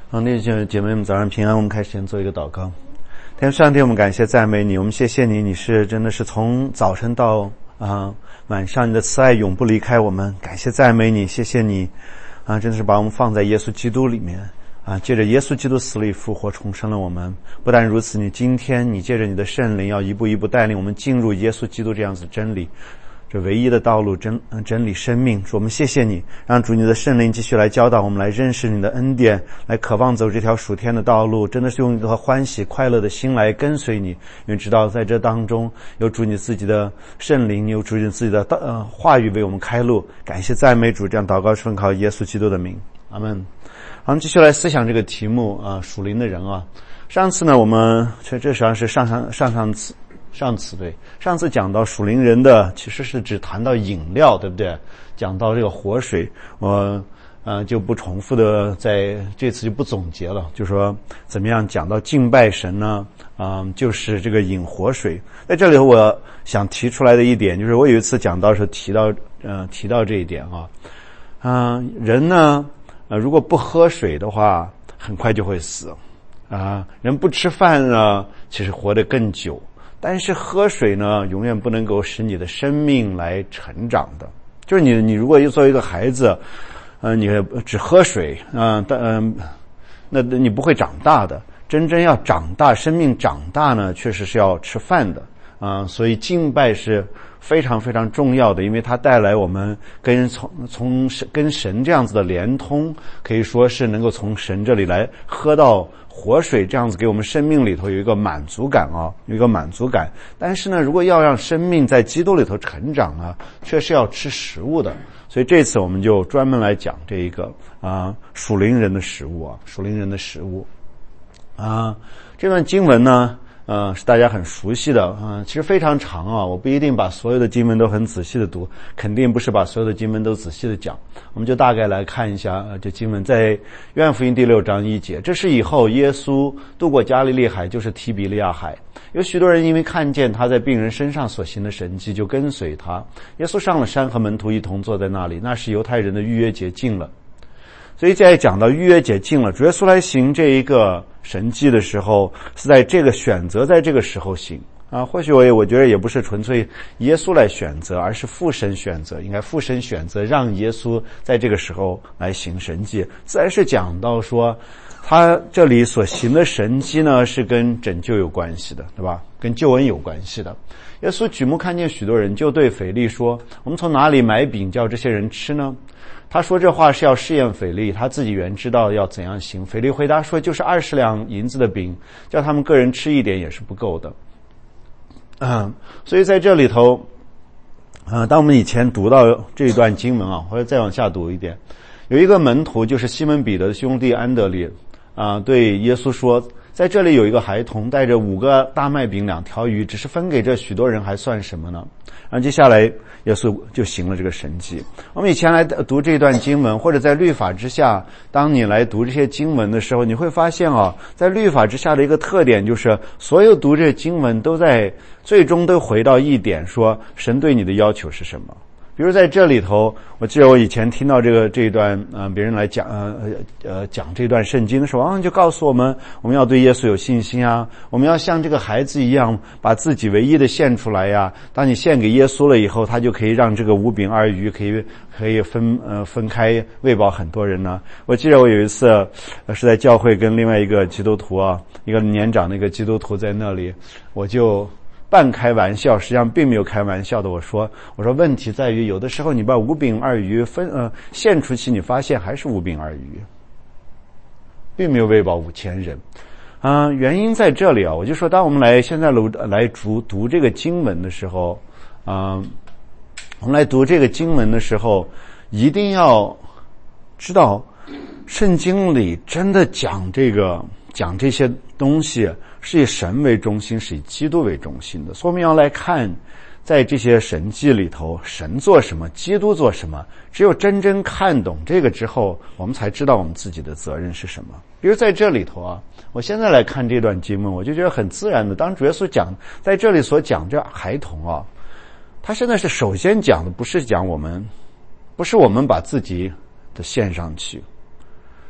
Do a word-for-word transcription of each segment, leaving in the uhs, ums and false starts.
好，弟兄姐妹们，早上平安。我们开始先做一个祷告。天父上帝，我们感谢赞美你，我们谢谢你，你是真的是从早晨到啊、呃、晚上，你的慈爱永不离开我们。感谢赞美你，谢谢你啊，真的是把我们放在耶稣基督里面啊，借着耶稣基督死里复活重生了我们。不但如此，你今天你借着你的圣灵要一步一步带领我们进入耶稣基督这样子真理，这唯一的道路，真真理生命。主，我们谢谢你，让主你的圣灵继续来教导我们，来认识你的恩典，来渴望走这条属天的道路，真的是用一颗欢喜快乐的心来跟随你，因为知道在这当中有主你自己的圣灵，有主你自己的呃话语为我们开路。感谢赞美主，这样祷告是奉靠耶稣基督的名，阿们。好，我们继续来思想这个题目啊，属灵的人啊。上次呢，我们这这实际上是上上上上次。上次对，上次讲到属灵人的，其实是只谈到饮料，对不对？讲到这个活水，我呃就不重复的，在这次就不总结了，就说怎么样讲到敬拜神呢？啊、呃，就是这个饮活水。在这里我想提出来的一点，就是我有一次讲到的时候提到呃提到这一点啊，啊、呃、人呢呃如果不喝水的话，很快就会死啊、呃，人不吃饭呢，其实活得更久。但是喝水呢，永远不能够使你的生命来成长的。就是你，你如果作为一个孩子，呃，你只喝水，啊、呃，但嗯、呃，那你不会长大的。真正要长大，生命长大呢，确实是要吃饭的啊、呃。所以敬拜是非常非常重要的，因为它带来我们跟从从跟神这样子的连通，可以说是能够从神这里来喝到活水，这样子给我们生命里头有一个满足感啊，有一个满足感。但是呢，如果要让生命在基督里头成长呢，却是要吃食物的。所以这次我们就专门来讲这一个啊属灵人的食物啊，属灵人的食物啊。这段经文呢，呃，是大家很熟悉的，嗯、呃，其实非常长啊，我不一定把所有的经文都很仔细的读，肯定不是把所有的经文都仔细的讲，我们就大概来看一下，呃，这经文在约翰福音第六章一节，这是以后耶稣渡过加利利海，就是提比利亚海，有许多人因为看见他在病人身上所行的神迹，就跟随他。耶稣上了山，和门徒一同坐在那里，那时犹太人的逾越节近了。所以在讲到逾越节近了，主耶稣来行这一个神迹的时候，是在这个选择在这个时候行啊。或许我也我觉得也不是纯粹耶稣来选择，而是父神选择，应该父神选择让耶稣在这个时候来行神迹。自然是讲到说，他这里所行的神迹呢，是跟拯救有关系的，对吧？跟救恩有关系的。耶稣举目看见许多人，就对腓力说：“我们从哪里买饼叫这些人吃呢？”他说这话是要试验腓力，他自己原知道要怎样行。腓力回答说：“就是二十两银子的饼，叫他们个人吃一点也是不够的。”嗯，所以在这里头，呃，当我们以前读到这一段经文啊，或者再往下读一点，有一个门徒就是西门彼得的兄弟安德烈啊、呃，对耶稣说。在这里有一个孩童带着五个大麦饼两条鱼，只是分给这许多人还算什么呢？然后接下来耶稣就行了这个神迹。我们以前来读这段经文，或者在律法之下，当你来读这些经文的时候，你会发现啊，在律法之下的一个特点就是，所有读这些经文都在最终都回到一点，说神对你的要求是什么。比如在这里头，我记得我以前听到这个这一段，呃，别人来讲，呃呃讲这段圣经的时候，啊，就告诉我们，我们要对耶稣有信心啊，我们要像这个孩子一样，把自己唯一的献出来呀。当你献给耶稣了以后，他就可以让这个五饼二鱼可以可以分呃分开喂饱很多人呢。我记得我有一次，呃，是在教会跟另外一个基督徒啊，一个年长的一个基督徒在那里，我就。半开玩笑，实际上并没有开玩笑的。我说，我说问题在于，有的时候你把五饼二鱼分呃献出去，你发现还是五饼二鱼，并没有喂饱五千人。啊、呃，原因在这里啊。我就说，当我们来现在来读读这个经文的时候，啊、呃，我们来读这个经文的时候，一定要知道，圣经里真的讲这个讲这些东西。是以神为中心，是以基督为中心的。所以我们要来看，在这些神迹里头，神做什么，基督做什么。只有真正看懂这个之后，我们才知道我们自己的责任是什么。比如在这里头啊，我现在来看这段经文，我就觉得很自然的。当主耶稣讲在这里所讲这孩童啊，他现在是首先讲的不是讲我们，不是我们把自己的献上去。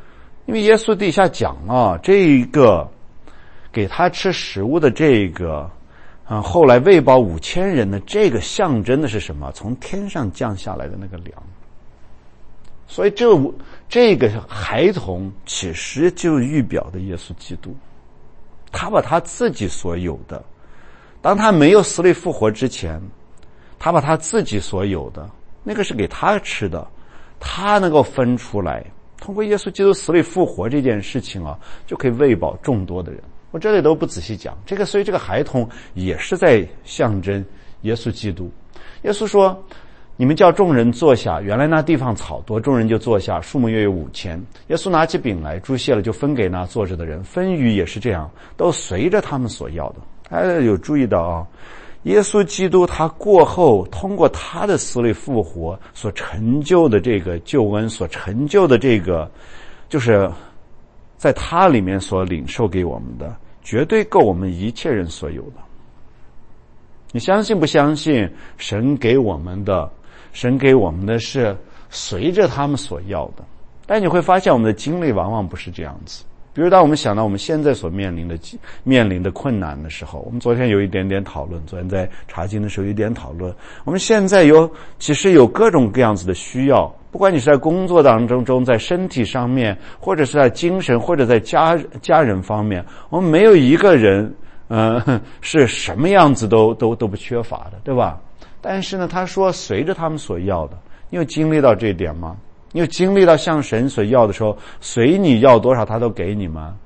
因为耶稣底下讲啊，这一个给他吃食物的这个啊，后来喂饱五千人的这个象征的是什么？从天上降下来的那个粮。所以这这个孩童其实就预表的耶稣基督，他把他自己所有的，当他没有死里复活之前，他把他自己所有的那个是给他吃的，他能够分出来，通过耶稣基督死里复活这件事情啊，就可以喂饱众多的人。我这里都不仔细讲这个，所以这个孩童也是在象征耶稣基督。耶稣说，你们叫众人坐下，原来那地方草多，众人就坐下，数目约有五千。耶稣拿起饼来，祝谢了，就分给那坐着的人。分鱼也是这样，都随着他们所要的。大家有注意到啊？耶稣基督他过后，通过他的死里复活所成就的这个救恩，所成就的这个，就是在他里面所领受给我们的，绝对够我们一切人所有的。你相信不相信？神给我们的，神给我们的是随着他们所要的。但你会发现我们的经历往往不是这样子。比如当我们想到我们现在所面临的面临的困难的时候，我们昨天有一点点讨论，昨天在查经的时候有一点讨论，我们现在有其实有各种各样子的需要，不管你是在工作当中中，在身体上面，或者是在精神，或者在家家人方面，我们没有一个人呃是什么样子都都都不缺乏的，对吧？但是呢，他说随着他们所要的，你有经历到这一点吗？你有经历到向神所要的时候，随你要多少他都给你吗？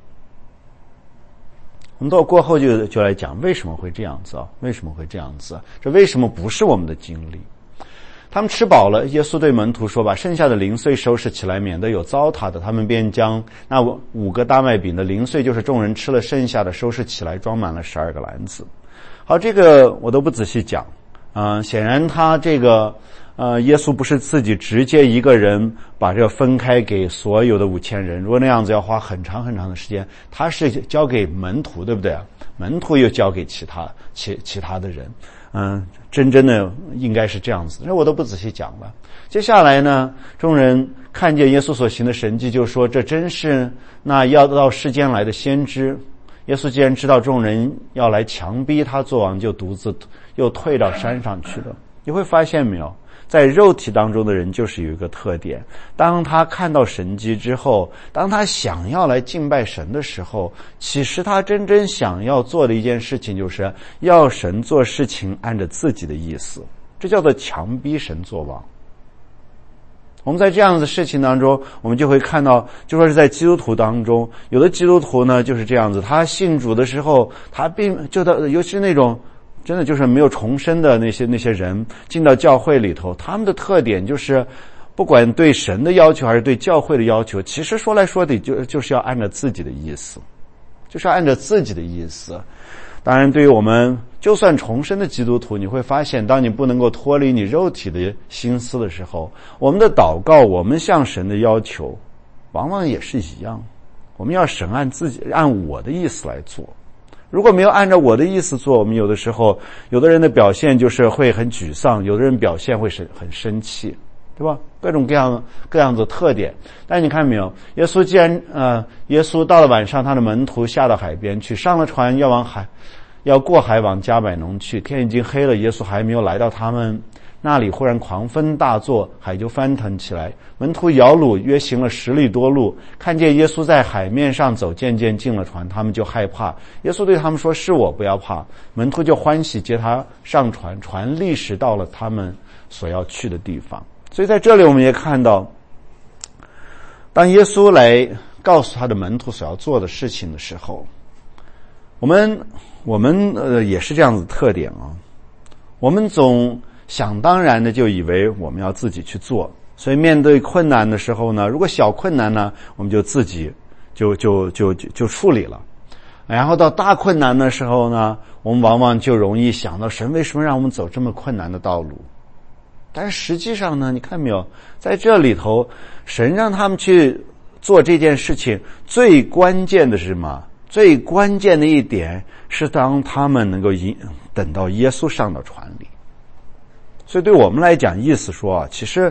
我们到过后就就来讲为什么会这样子啊？为什么会这样子？这为什么不是我们的经历？他们吃饱了，耶稣对门徒说，把剩下的零碎收拾起来，免得有糟蹋的。他们便将那五个大麦饼的零碎，就是众人吃了剩下的，收拾起来，装满了十二个篮子。好，这个我都不仔细讲。嗯、呃，显然他这个呃，耶稣不是自己直接一个人把这个分开给所有的五千人，如果那样子要花很长很长的时间，他是交给门徒，对不对？门徒又交给其他其其他的人。嗯，真正的应该是这样子，这我都不仔细讲了。接下来呢，众人看见耶稣所行的神迹，就说这真是那要到世间来的先知。耶稣既然知道众人要来强逼他做王，就独自又退到山上去了。你会发现没有，在肉体当中的人就是有一个特点，当他看到神迹之后，当他想要来敬拜神的时候，其实他真正想要做的一件事情就是要神做事情按照自己的意思，这叫做强逼神做王。我们在这样的事情当中，我们就会看到，就说是在基督徒当中，有的基督徒呢就是这样子，他信主的时候，他并就的，尤其是那种真的就是没有重生的那些那些人进到教会里头，他们的特点就是不管对神的要求还是对教会的要求，其实说来说去就就是要按照自己的意思，就是要按照自己的意思。当然对于我们就算重生的基督徒，你会发现当你不能够脱离你肉体的心思的时候，我们的祷告，我们向神的要求往往也是一样，我们要神按自己按我的意思来做。如果没有按照我的意思做，我们有的时候有的人的表现就是会很沮丧，有的人表现会很生气，对吧？各种各样各样的特点。但你看没有，耶稣既然呃耶稣到了晚上，他的门徒下到海边去，上了船要往海要过海往迦百农去，天已经黑了，耶稣还没有来到他们那里，忽然狂风大作，海就翻腾起来，门徒摇橹约行了十里多路，看见耶稣在海面上走，渐渐进了船，他们就害怕。耶稣对他们说，是我，不要怕。门徒就欢喜接他上船，船立时到了他们所要去的地方。所以在这里我们也看到，当耶稣来告诉他的门徒所要做的事情的时候，我们我们呃也是这样子的特点啊，我们总想当然的就以为我们要自己去做，所以面对困难的时候呢，如果小困难呢，我们就自己就就就就就处理了。然后到大困难的时候呢，我们往往就容易想到神为什么让我们走这么困难的道路。但是实际上呢，你看没有，在这里头，神让他们去做这件事情，最关键的是什么？最关键的一点是当他们能够等到耶稣上到船里。所以对我们来讲，意思说啊，其实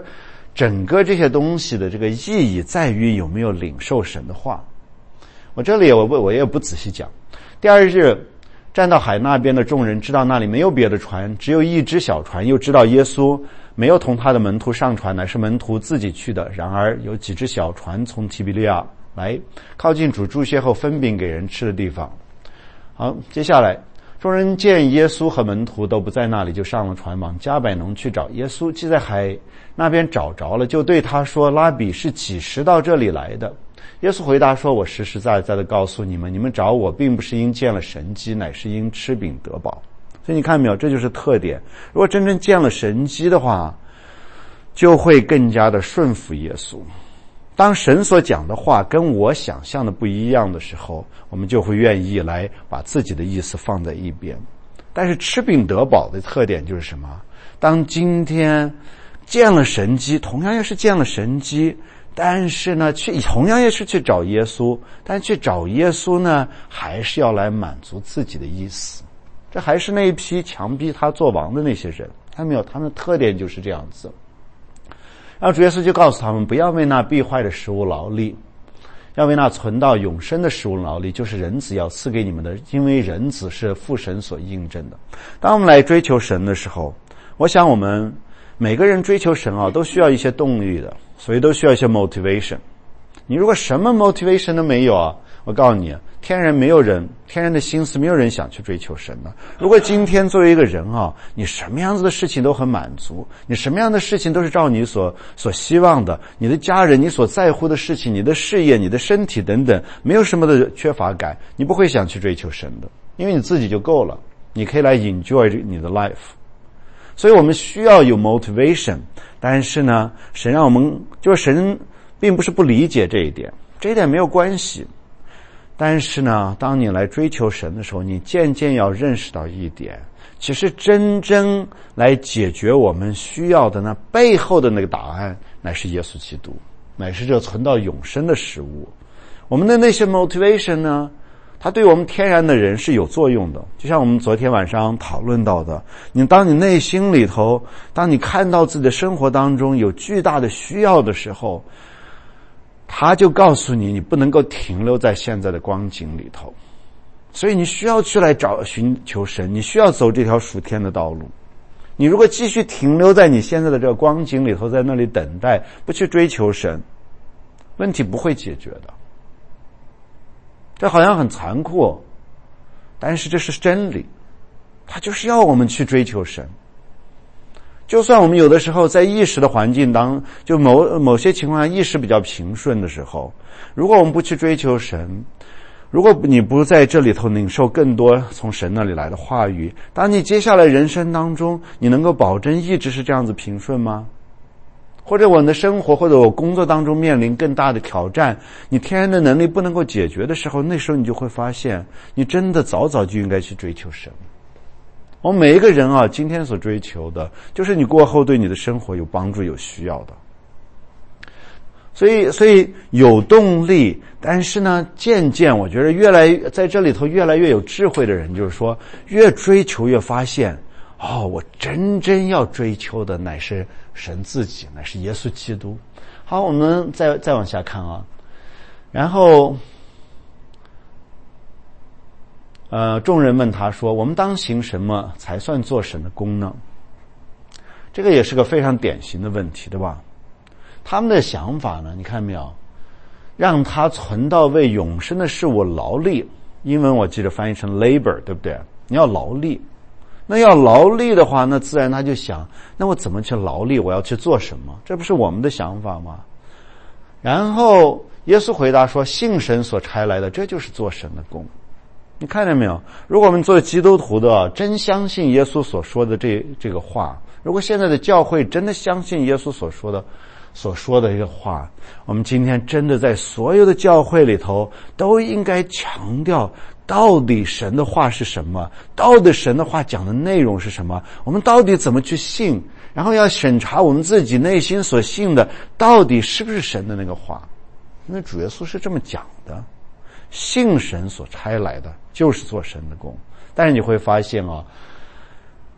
整个这些东西的这个意义在于有没有领受神的话。我这里我我也不仔细讲。第二日，站到海那边的众人知道那里没有别的船，只有一只小船，又知道耶稣没有同他的门徒上船，乃是门徒自己去的。然而有几只小船从提比利亚来，靠近主住歇后分饼给人吃的地方。好，接下来众人见耶稣和门徒都不在那里，就上了船往加百农去找耶稣。既在海那边找着了，就对他说：拉比，是几时到这里来的？耶稣回答说：我实实在在的告诉你们，你们找我并不是因见了神迹，乃是因吃饼得饱。所以你看没有，这就是特点。如果真正见了神迹的话，就会更加的顺服耶稣。当神所讲的话跟我想象的不一样的时候，我们就会愿意来把自己的意思放在一边。但是吃饼得饱的特点就是什么？当今天见了神迹，同样也是见了神迹，但是呢，去同样也是去找耶稣，但去找耶稣呢，还是要来满足自己的意思。这还是那一批强逼他做王的那些人，看到没有？他们的特点就是这样子。然后主耶稣就告诉他们，不要为那必坏的食物劳力，要为那存到永生的食物劳力，就是人子要赐给你们的，因为人子是父神所印证的。当我们来追求神的时候，我想我们每个人追求神啊，都需要一些动力的，所以都需要一些 motivation。你如果什么 motivation 都没有啊，我告诉你，天然没有人，天然的心思没有人想去追求神的。如果今天作为一个人啊，你什么样子的事情都很满足，你什么样的事情都是照你所所希望的，你的家人，你所在乎的事情，你的事业，你的身体等等，没有什么的缺乏感，你不会想去追求神的，因为你自己就够了，你可以来 enjoy 你的 life。所以我们需要有 motivation， 但是呢，神让我们就是神并不是不理解这一点，这一点没有关系。但是呢，当你来追求神的时候，你渐渐要认识到一点，其实真正来解决我们需要的那背后的那个答案，乃是耶稣基督，乃是这存到永生的食物。我们的那些 motivation 呢，它对我们天然的人是有作用的。就像我们昨天晚上讨论到的，你当你内心里头，当你看到自己的生活当中有巨大的需要的时候，他就告诉你，你不能够停留在现在的光景里头，所以你需要去来找寻求神，你需要走这条属天的道路。你如果继续停留在你现在的这个光景里头，在那里等待，不去追求神，问题不会解决的。这好像很残酷，但是这是真理，它就是要我们去追求神。就算我们有的时候在意识的环境当就某某些情况下意识比较平顺的时候，如果我们不去追求神，如果你不在这里头领受更多从神那里来的话语，当你接下来人生当中，你能够保证一直是这样子平顺吗？或者我的生活或者我工作当中面临更大的挑战，你天然的能力不能够解决的时候，那时候你就会发现，你真的早早就应该去追求神。我们每一个人啊，今天所追求的就是你过后对你的生活有帮助有需要的。所以所以有动力，但是呢渐渐我觉得越来在这里头越来越有智慧的人，就是说越追求越发现，哦，我真正要追求的乃是神自己，乃是耶稣基督。好，我们再再往下看啊。然后呃，众人问他说，我们当行什么才算做神的工呢？这个也是个非常典型的问题，对吧？他们的想法呢，你看没有，让他存到为永生的事物劳力，英文我记得翻译成 labor， 对不对？你要劳力，那要劳力的话，那自然他就想，那我怎么去劳力，我要去做什么？这不是我们的想法吗？然后耶稣回答说，信神所差来的，这就是做神的工。你看见没有？如果我们作为基督徒的真相信耶稣所说的这这个话，如果现在的教会真的相信耶稣所说的所说的这个话，我们今天真的在所有的教会里头都应该强调，到底神的话是什么，到底神的话讲的内容是什么，我们到底怎么去信，然后要审查我们自己内心所信的到底是不是神的那个话。因为主耶稣是这么讲的，信神所差来的就是做神的工。但是你会发现啊，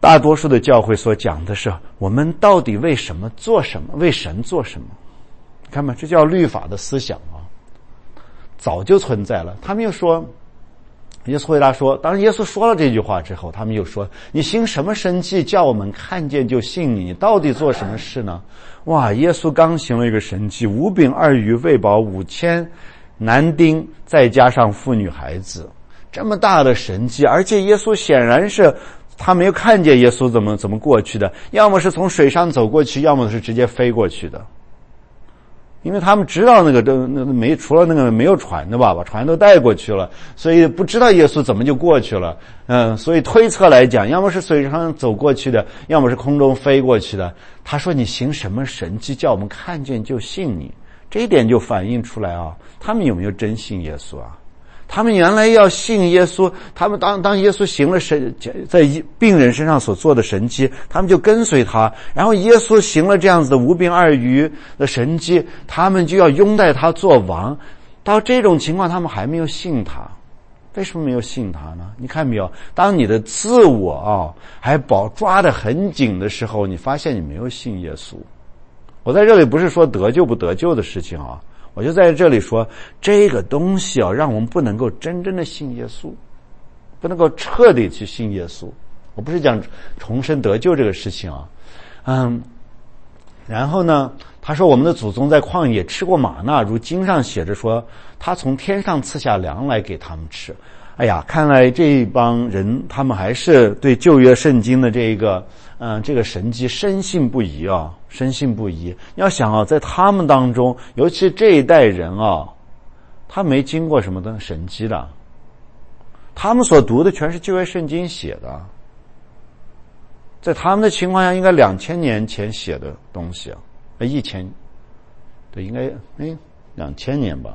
大多数的教会所讲的是我们到底为什么做什么，为神做什么。看吧，这叫律法的思想啊，早就存在了。他们又说，耶稣回答说，当耶稣说了这句话之后，他们又说，你行什么神迹叫我们看见就信你，你到底做什么事呢？哇，耶稣刚行了一个神迹，五饼二鱼喂饱五千男丁，再加上妇女孩子，这么大的神迹，而且耶稣显然是他没有看见耶稣怎么怎么过去的，要么是从水上走过去，要么是直接飞过去的。因为他们知道那个那没除了那个没有船的吧，把船都带过去了，所以不知道耶稣怎么就过去了。嗯，所以推测来讲，要么是水上走过去的，要么是空中飞过去的。他说你行什么神迹叫我们看见就信你，这一点就反映出来啊，他们有没有真信耶稣啊？他们原来要信耶稣，他们当当耶稣行了神在病人身上所做的神迹，他们就跟随他，然后耶稣行了这样子的五饼二鱼的神迹，他们就要拥戴他做王。到这种情况他们还没有信他，为什么没有信他呢？你看没有，当你的自我啊还保抓得很紧的时候，你发现你没有信耶稣。我在这里不是说得救不得救的事情啊，我就在这里说，这个东西啊，让我们不能够真正的信耶稣，不能够彻底去信耶稣。我不是讲重生得救这个事情啊，嗯，然后呢，他说我们的祖宗在旷野吃过玛纳，如经上写着说，他从天上赐下粮来给他们吃。哎呀，看来这帮人他们还是对旧约圣经的这个嗯、呃，这个神迹深信不疑啊，深信不疑。要想啊，在他们当中，尤其这一代人啊，他没经过什么的神迹的，他们所读的全是旧约圣经写的，在他们的情况下，应该两千年前写的东西啊，呃，一千，对，应该哎两千年吧。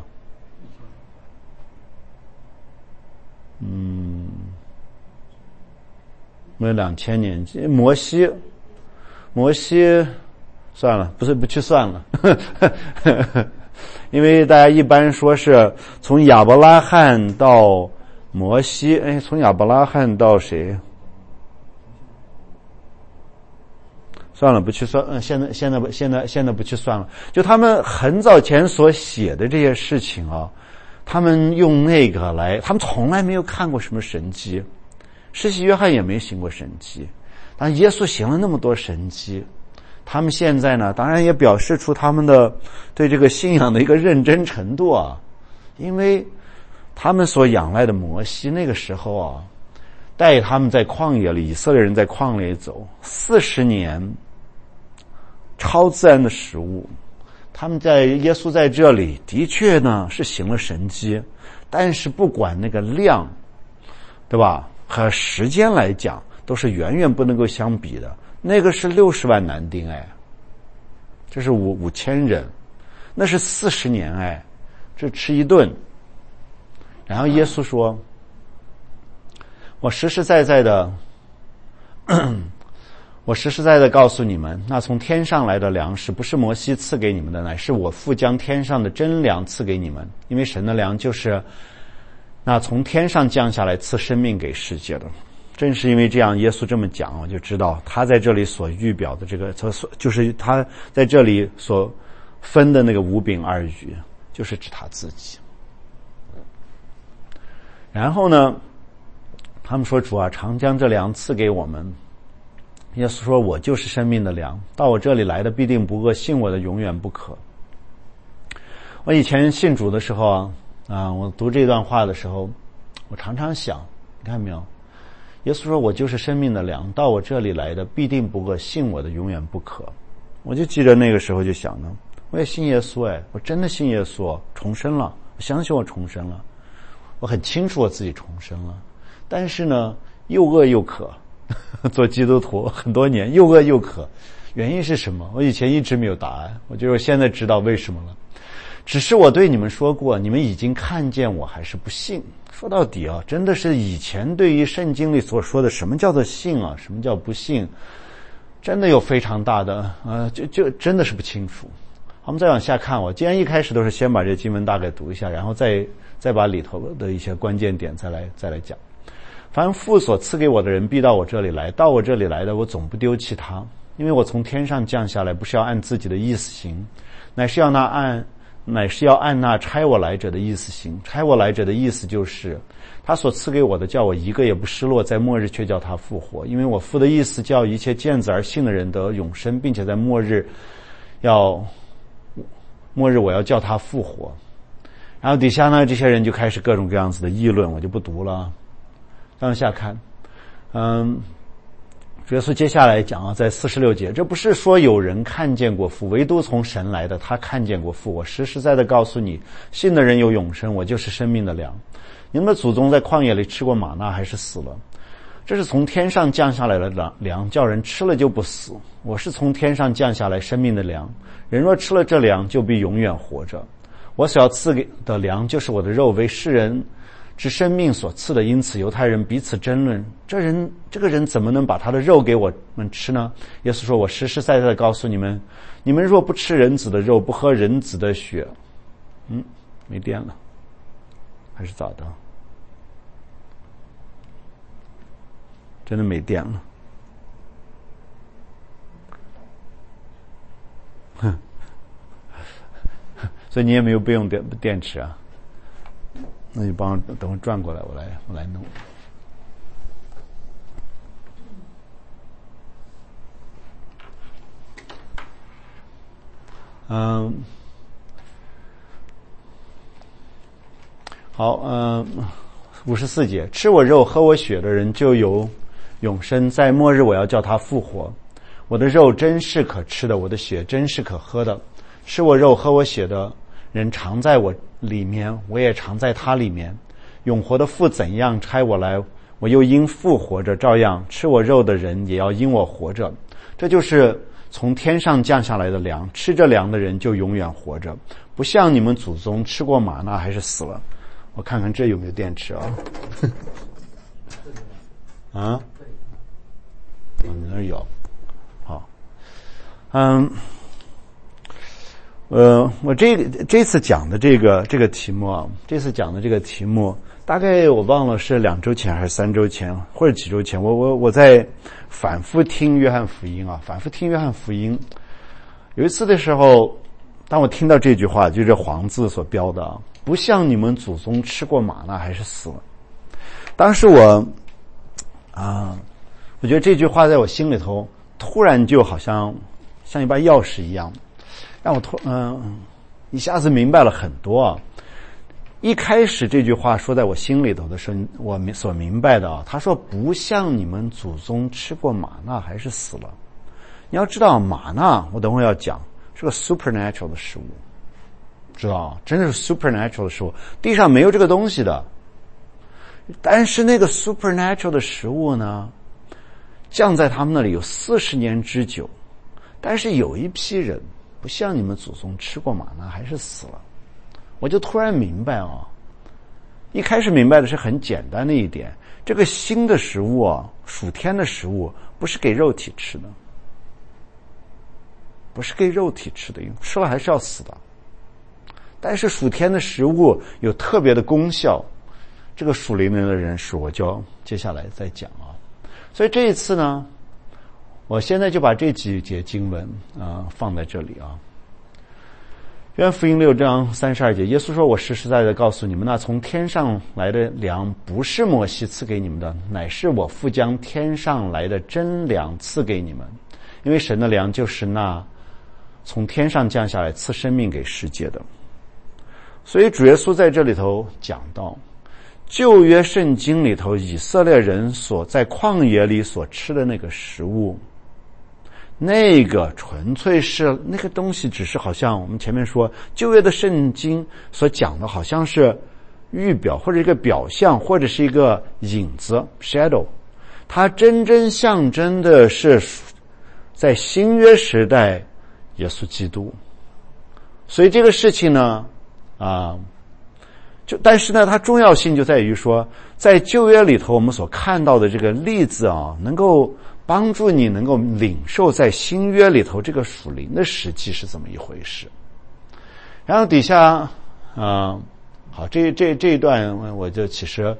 嗯，没有两千年，摩西，摩西，算了，不是不去算了，因为大家一般说是从亚伯拉罕到摩西，哎，从亚伯拉罕到谁？算了，不去算，嗯，现在现在不现在现在不去算了。就他们很早前所写的这些事情啊。他们用那个来，他们从来没有看过什么神迹，施洗约翰也没行过神迹，但耶稣行了那么多神迹，他们现在呢，当然也表示出他们的对这个信仰的一个认真程度啊，因为他们所仰赖的摩西那个时候啊，带他们在旷野里，以色列人在旷野里走四十年，超自然的食物。他们在耶稣在这里的确呢是行了神迹，但是不管那个量，对吧，和时间来讲都是远远不能够相比的。那个是六十万男丁，哎，这是五五千人，那是四十年，哎，这吃一顿。然后耶稣说，我实实在在的我实实在在告诉你们，那从天上来的粮食不是摩西赐给你们的，乃是我父将天上的真粮赐给你们。因为神的粮就是那从天上降下来赐生命给世界的。正是因为这样，耶稣这么讲，我就知道他在这里所预表的这个，就是他在这里所分的那个五饼二鱼，就是指他自己。然后呢，他们说，主啊，常将这粮赐给我们。耶稣说，我就是生命的粮，到我这里来的必定不饿，信我的永远不渴。我以前信主的时候啊，啊，我读这段话的时候，我常常想，你看没有，耶稣说我就是生命的粮，到我这里来的必定不饿，信我的永远不渴。我就记得那个时候就想呢，我也信耶稣，哎，我真的信耶稣，重生了，我相信我重生了，我很清楚我自己重生了，但是呢，又饿又渴。做基督徒很多年，又饿又渴，原因是什么？我以前一直没有答案，我觉得我现在知道为什么了。只是我对你们说过，你们已经看见我，还是不信。说到底啊，真的是以前对于圣经里所说的什么叫做信啊，什么叫不信，真的有非常大的呃，就就真的是不清楚。好，我们再往下看，我既然一开始都是先把这经文大概读一下，然后再再把里头的一些关键点再来再来讲。 凡父所赐给我的人必到我这里来，到我这里来的我总不丢弃他，因为我从天上降下来，不是要按自己的意思行，乃是要那按乃是要按那差我来者的意思行。差我来者的意思就是他所赐给我的，叫我一个也不失落，在末日却叫他复活。因为我父的意思叫一切见子而信的人得永生，并且在末日要末日我要叫他复活。然后底下呢，这些人就开始各种各样子的议论，我就不读了。往下看，嗯，主耶稣接下来讲啊，在四十六节，这不是说有人看见过父，唯独从神来的，他看见过父。我实实在在告诉你，信的人有永生，我就是生命的粮。你们的祖宗在旷野里吃过玛纳，还是死了？这是从天上降下来的粮，叫人吃了就不死。我是从天上降下来生命的粮，人若吃了这粮，就必永远活着。我所要赐给的粮，就是我的肉，为世人之生命所赐的。因此犹太人彼此争论，这人这个人怎么能把他的肉给我们吃呢？耶稣说，我实实在在地告诉你们，你们若不吃人子的肉，不喝人子的血，嗯，没电了，还是咋的？真的没电了。哼，所以你也没有备用电电池啊？那你帮我等会转过来，我来我来弄。嗯，好，嗯，五十四节，吃我肉喝我血的人就有永生，在末日我要叫他复活。我的肉真是可吃的，我的血真是可喝的。吃我肉喝我血的人常在我里面，我也常在他里面。永活的父怎样差我来，我又因父活着，照样吃我肉的人也要因我活着。这就是从天上降下来的粮，吃这粮的人就永远活着，不像你们祖宗吃过玛纳还是死了。我看看这有没有电池啊？啊？你那儿有？好，嗯。呃，我这这次讲的这个这个题目啊，这次讲的这个题目，大概我忘了是两周前还是三周前，或者几周前，我我我在反复听约翰福音啊，反复听约翰福音。有一次的时候，当我听到这句话，就是这黄字所标的啊，不像你们祖宗吃过玛纳还是死了。当时我啊，我觉得这句话在我心里头突然就好像像一把钥匙一样。让我突嗯一下子明白了很多啊！一开始这句话说在我心里头的时候，我所明白的啊，他说不像你们祖宗吃过玛纳还是死了。你要知道玛纳，我等会要讲是个 supernatural 的食物，知道真的是 supernatural 的食物，地上没有这个东西的。但是那个 supernatural 的食物呢，降在他们那里有四十年之久，但是有一批人。不像你们祖宗吃过玛纳还是死了。我就突然明白啊，一开始明白的是很简单的一点，这个新的食物啊，属天的食物不是给肉体吃的，不是给肉体吃的，因为吃了还是要死的。但是属天的食物有特别的功效，这个属灵的人士我就接下来再讲啊。所以这一次呢，我现在就把这几节经文啊、呃、放在这里啊。约翰福音六章三十二节，耶稣说：“我实实在在告诉你们，那从天上来的粮不是摩西赐给你们的，乃是我父将天上来的真粮赐给你们。因为神的粮就是那从天上降下来赐生命给世界的。”所以主耶稣在这里头讲到，旧约圣经里头以色列人所在旷野里所吃的那个食物，那个纯粹是那个东西，只是好像我们前面说旧约的圣经所讲的好像是预表或者一个表象或者是一个影子 shadow， 它真正象征的是在新约时代耶稣基督。所以这个事情呢啊，就但是呢它重要性就在于说，在旧约里头我们所看到的这个例子啊，能够帮助你能够领受在新约里头这个属灵的实际是怎么一回事。然后底下啊、呃，好，这这这一段我就其实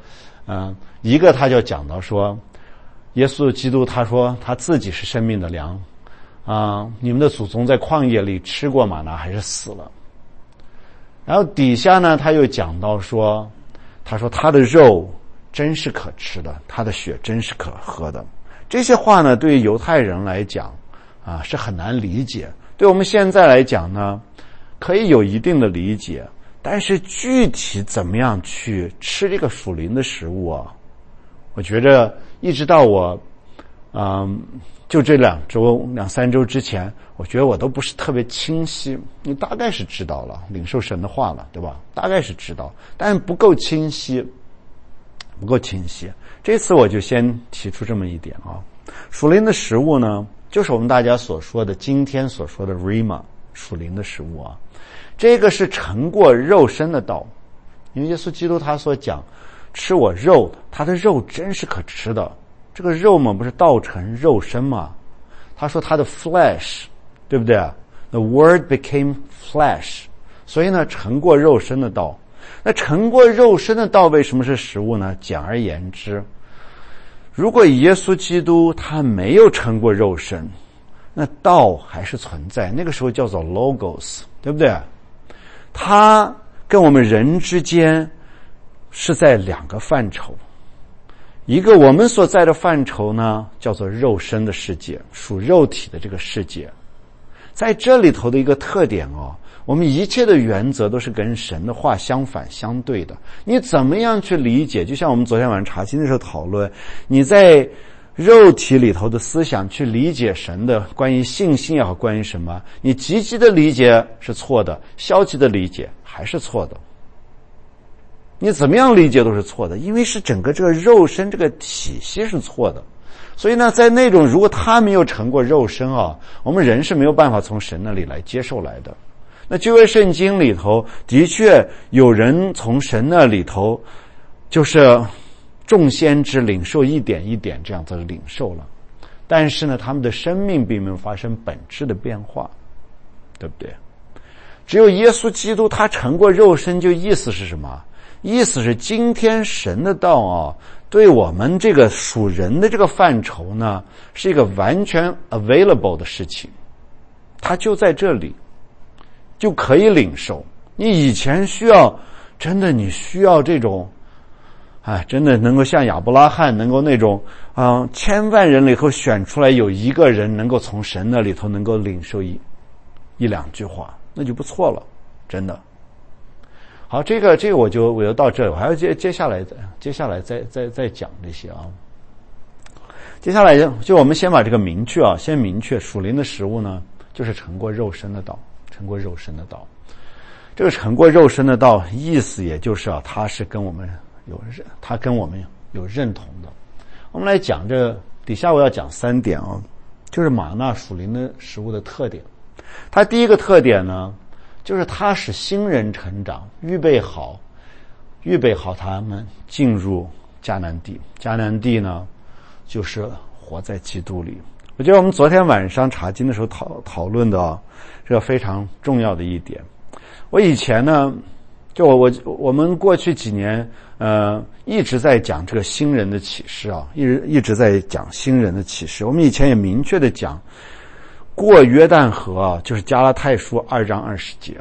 嗯，一个他就讲到说，耶稣基督他说他自己是生命的粮，啊、呃，你们的祖宗在旷野里吃过玛拿还是死了。然后底下呢他又讲到说，他说他的肉真是可吃的，他的血真是可喝的。这些话呢对于犹太人来讲啊是很难理解，对我们现在来讲呢可以有一定的理解，但是具体怎么样去吃这个属灵的食物啊，我觉着一直到我嗯就这两周两三周之前，我觉得我都不是特别清晰。你大概是知道了，领受神的话了，对吧？大概是知道，但是不够清晰，不够清晰。这次我就先提出这么一点啊，属灵的食物呢，就是我们大家所说的今天所说的 Rhema 属灵的食物啊，这个是成过肉身的道。因为耶稣基督他所讲吃我肉的，他的肉真是可吃的。这个肉嘛不是道成肉身嘛，他说他的 flesh， 对不对？ The word became flesh， 所以呢成过肉身的道。那成过肉身的道为什么是食物呢？简而言之，如果耶稣基督他没有成过肉身，那道还是存在，那个时候叫做 logos， 对不对？他跟我们人之间是在两个范畴，一个我们所在的范畴呢叫做肉身的世界，属肉体的这个世界。在这里头的一个特点哦，我们一切的原则都是跟神的话相反相对的。你怎么样去理解，就像我们昨天晚上查经的时候讨论，你在肉体里头的思想去理解神的关于信心也好，关于什么，你积极的理解是错的，消极的理解还是错的。你怎么样理解都是错的，因为是整个这个肉身这个体系是错的。所以呢，在那种如果他没有成过肉身啊，我们人是没有办法从神那里来接受来的。那旧约圣经里头的确有人从神那里头就是众先知领受一点一点这样子领受了，但是呢他们的生命并没有发生本质的变化，对不对？只有耶稣基督他成过肉身，就意思是什么？意思是今天神的道啊，对我们这个属人的这个范畴呢，是一个完全 available 的事情，它就在这里就可以领受。你以前需要真的你需要这种哎，真的能够像亚伯拉罕能够那种啊、呃，千万人里头选出来有一个人能够从神那里头能够领受一一两句话，那就不错了，真的。好，这个这个我就我就到这里，我还要接接下来接下来再再再讲这些啊。接下来就我们先把这个明确啊，先明确属灵的食物呢，就是成过肉身的道，成过肉身的道。这个成过肉身的道，意思也就是啊，它是跟我们有认，它跟我们有认同的。我们来讲这底下我要讲三点啊，就是玛纳属灵的食物的特点。它第一个特点呢，就是它使新人成长，预备好，预备好他们进入迦南地。迦南地呢，就是活在基督里。我觉得我们昨天晚上查经的时候讨讨论的啊，这个非常重要的一点。我以前呢，就我我我们过去几年呃一直在讲这个新人的启示啊，一直一直在讲新人的启示。我们以前也明确的讲，过约旦河啊，就是加拉太书二章二十节，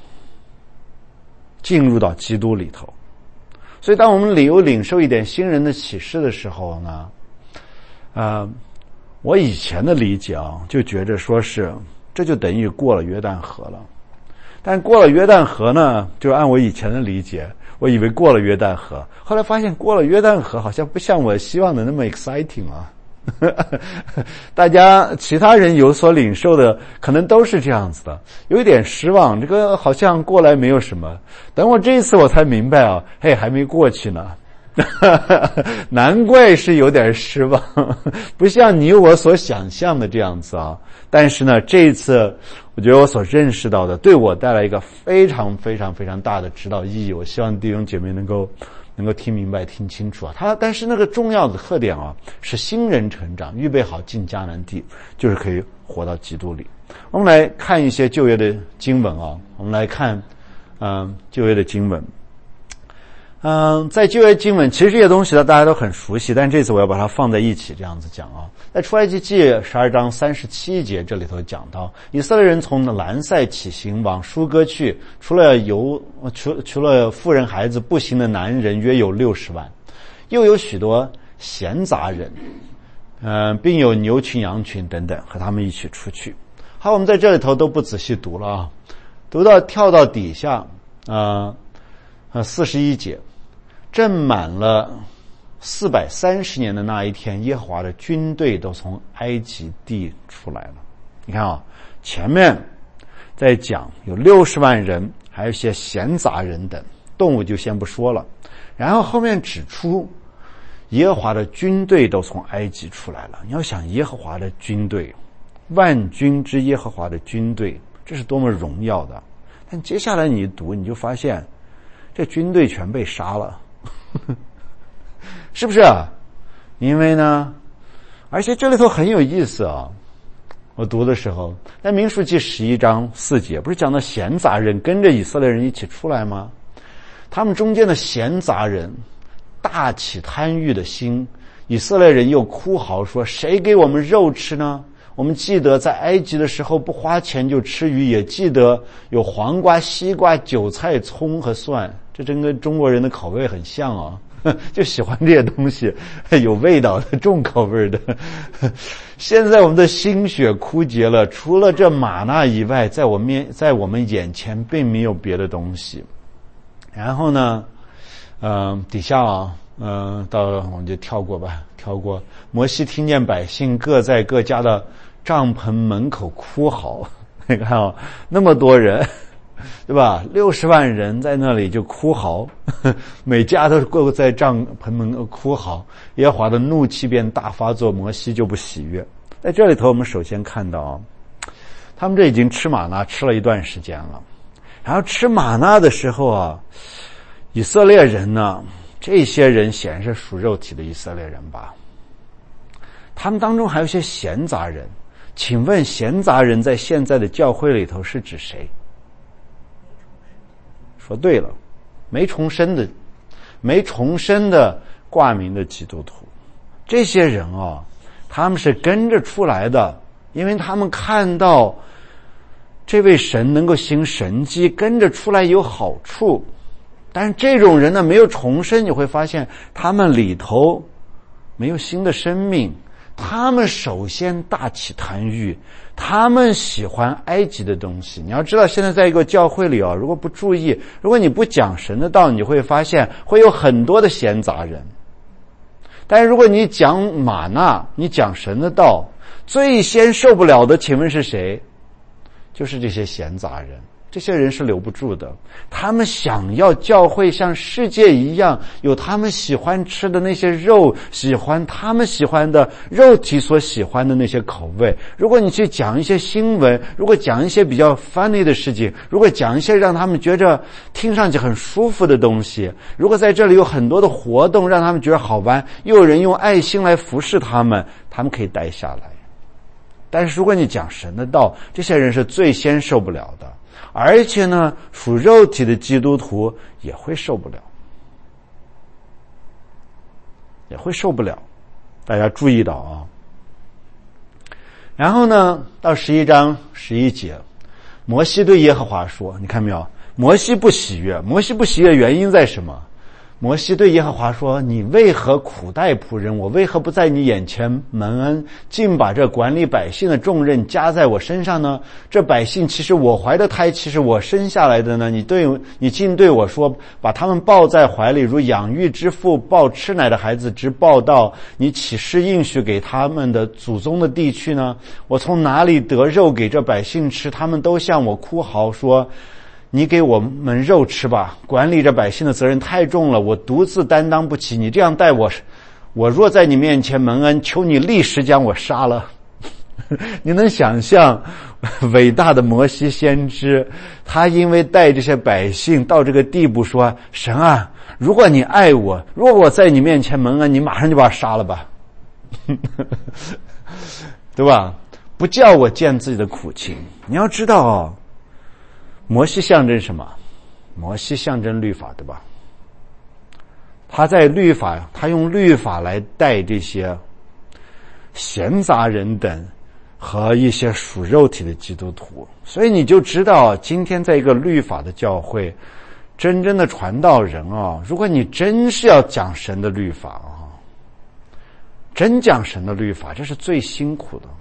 进入到基督里头。所以当我们领有领受一点新人的启示的时候呢，呃，我以前的理解啊，就觉着说是这就等于过了约旦河了。但过了约旦河呢，就按我以前的理解，我以为过了约旦河，后来发现过了约旦河好像不像我希望的那么 exciting 啊。大家其他人有所领受的可能都是这样子的，有一点失望，这个好像过来没有什么。等我这一次我才明白啊，嘿，还没过去呢。难怪是有点失望，不像你我所想象的这样子啊。但是呢，这一次我觉得我所认识到的对我带来一个非常非常非常大的指导意义，我希望弟兄姐妹能够能够听明白听清楚啊。他但是那个重要的特点啊，是新人成长，预备好进迦南地，就是可以活到基督里。我们来看一些旧约的经文啊，我们来看嗯、呃、旧约的经文。 嗯，在旧约经文，其实这些东西呢大家都很熟悉，但这次我要把它放在一起这样子讲啊。在出埃及记十二章三十七节这里头讲到，以色列人从兰塞起行往舒歌去，除了游除除了妇人孩子步行的男人约有六十万，又有许多闲杂人，嗯、呃，并有牛群羊群等等和他们一起出去。好，我们在这里头都不仔细读了啊，读到跳到底下啊呃四十一节，正满了四百三十年的那一天，耶和华的军队都从埃及地出来了。你看啊，前面在讲有六十万人，还有一些闲杂人等，动物就先不说了。然后后面指出耶和华的军队都从埃及出来了。你要想耶和华的军队，万军之耶和华的军队，这是多么荣耀的。但接下来你一读，你就发现这军队全被杀了。是不是啊？因为呢，而且这里头很有意思啊。我读的时候，在民数记十一章四节，不是讲到闲杂人跟着以色列人一起出来吗？他们中间的闲杂人大起贪欲的心，以色列人又哭嚎说：“谁给我们肉吃呢？我们记得在埃及的时候不花钱就吃鱼，也记得有黄瓜、西瓜、韭菜、葱和蒜。”这真跟中国人的口味很像啊。就喜欢这些东西，有味道的，重口味的。现在我们的心血枯竭了，除了这玛纳以外，在我面在我们眼前并没有别的东西。然后呢，嗯、呃，底下啊，嗯、呃，到我们就跳过吧，跳过。摩西听见百姓各在各家的帐篷门口哭嚎，你看啊，那么多人。对吧？六十万人在那里就哭嚎，每家都跪在帐篷门哭嚎。耶和华的怒气便大发作，摩西就不喜悦。在这里头，我们首先看到，他们这已经吃玛纳吃了一段时间了。然后吃玛纳的时候啊，以色列人呢，这些人显然是属肉体的以色列人吧？他们当中还有一些闲杂人。请问闲杂人在现在的教会里头是指谁？说对了，没重生的，没重生的挂名的基督徒，这些人啊，他们是跟着出来的，因为他们看到这位神能够行神迹，跟着出来有好处。但是这种人呢，没有重生，你会发现他们里头没有新的生命。他们首先大起贪欲，他们喜欢埃及的东西。你要知道，现在在一个教会里啊，如果不注意，如果你不讲神的道，你会发现会有很多的闲杂人。但是如果你讲玛纳，你讲神的道，最先受不了的，请问是谁？就是这些闲杂人。这些人是留不住的，他们想要教会像世界一样，有他们喜欢吃的那些肉，喜欢他们喜欢的肉体所喜欢的那些口味。如果你去讲一些新闻，如果讲一些比较 funny 的事情，如果讲一些让他们觉着听上去很舒服的东西，如果在这里有很多的活动让他们觉得好玩，又有人用爱心来服侍他们，他们可以待下来。但是如果你讲神的道，这些人是最先受不了的。而且呢，属肉体的基督徒也会受不了，也会受不了，大家注意到啊。然后呢，到十一章十一节，摩西对耶和华说，你看没有？摩西不喜悦，摩西不喜悦原因在什么？摩西对耶和华说，你为何苦待仆人？我为何不在你眼前蒙恩，竟把这管理百姓的重任加在我身上呢？这百姓其实我怀的胎，其实我生下来的呢。你对你竟对我说，把他们抱在怀里，如养育之父抱吃奶的孩子，直抱到你起誓应许给他们的祖宗的地区呢？我从哪里得肉给这百姓吃？他们都向我哭嚎说，你给我们肉吃吧，管理着百姓的责任太重了，我独自担当不起。你这样待我，我若在你面前蒙恩，求你立时将我杀了。你能想象伟大的摩西先知，他因为带这些百姓到这个地步说，神啊，如果你爱我，如果我在你面前蒙恩，你马上就把我杀了吧。对吧？不叫我见自己的苦情。你要知道哦，摩西象征什么？摩西象征律法，对吧？ 他在律法，他用律法来带这些闲杂人等和一些属肉体的基督徒。所以你就知道，今天在一个律法的教会，真正的传道人啊，如果你真是要讲神的律法啊，真讲神的律法，这是最辛苦的。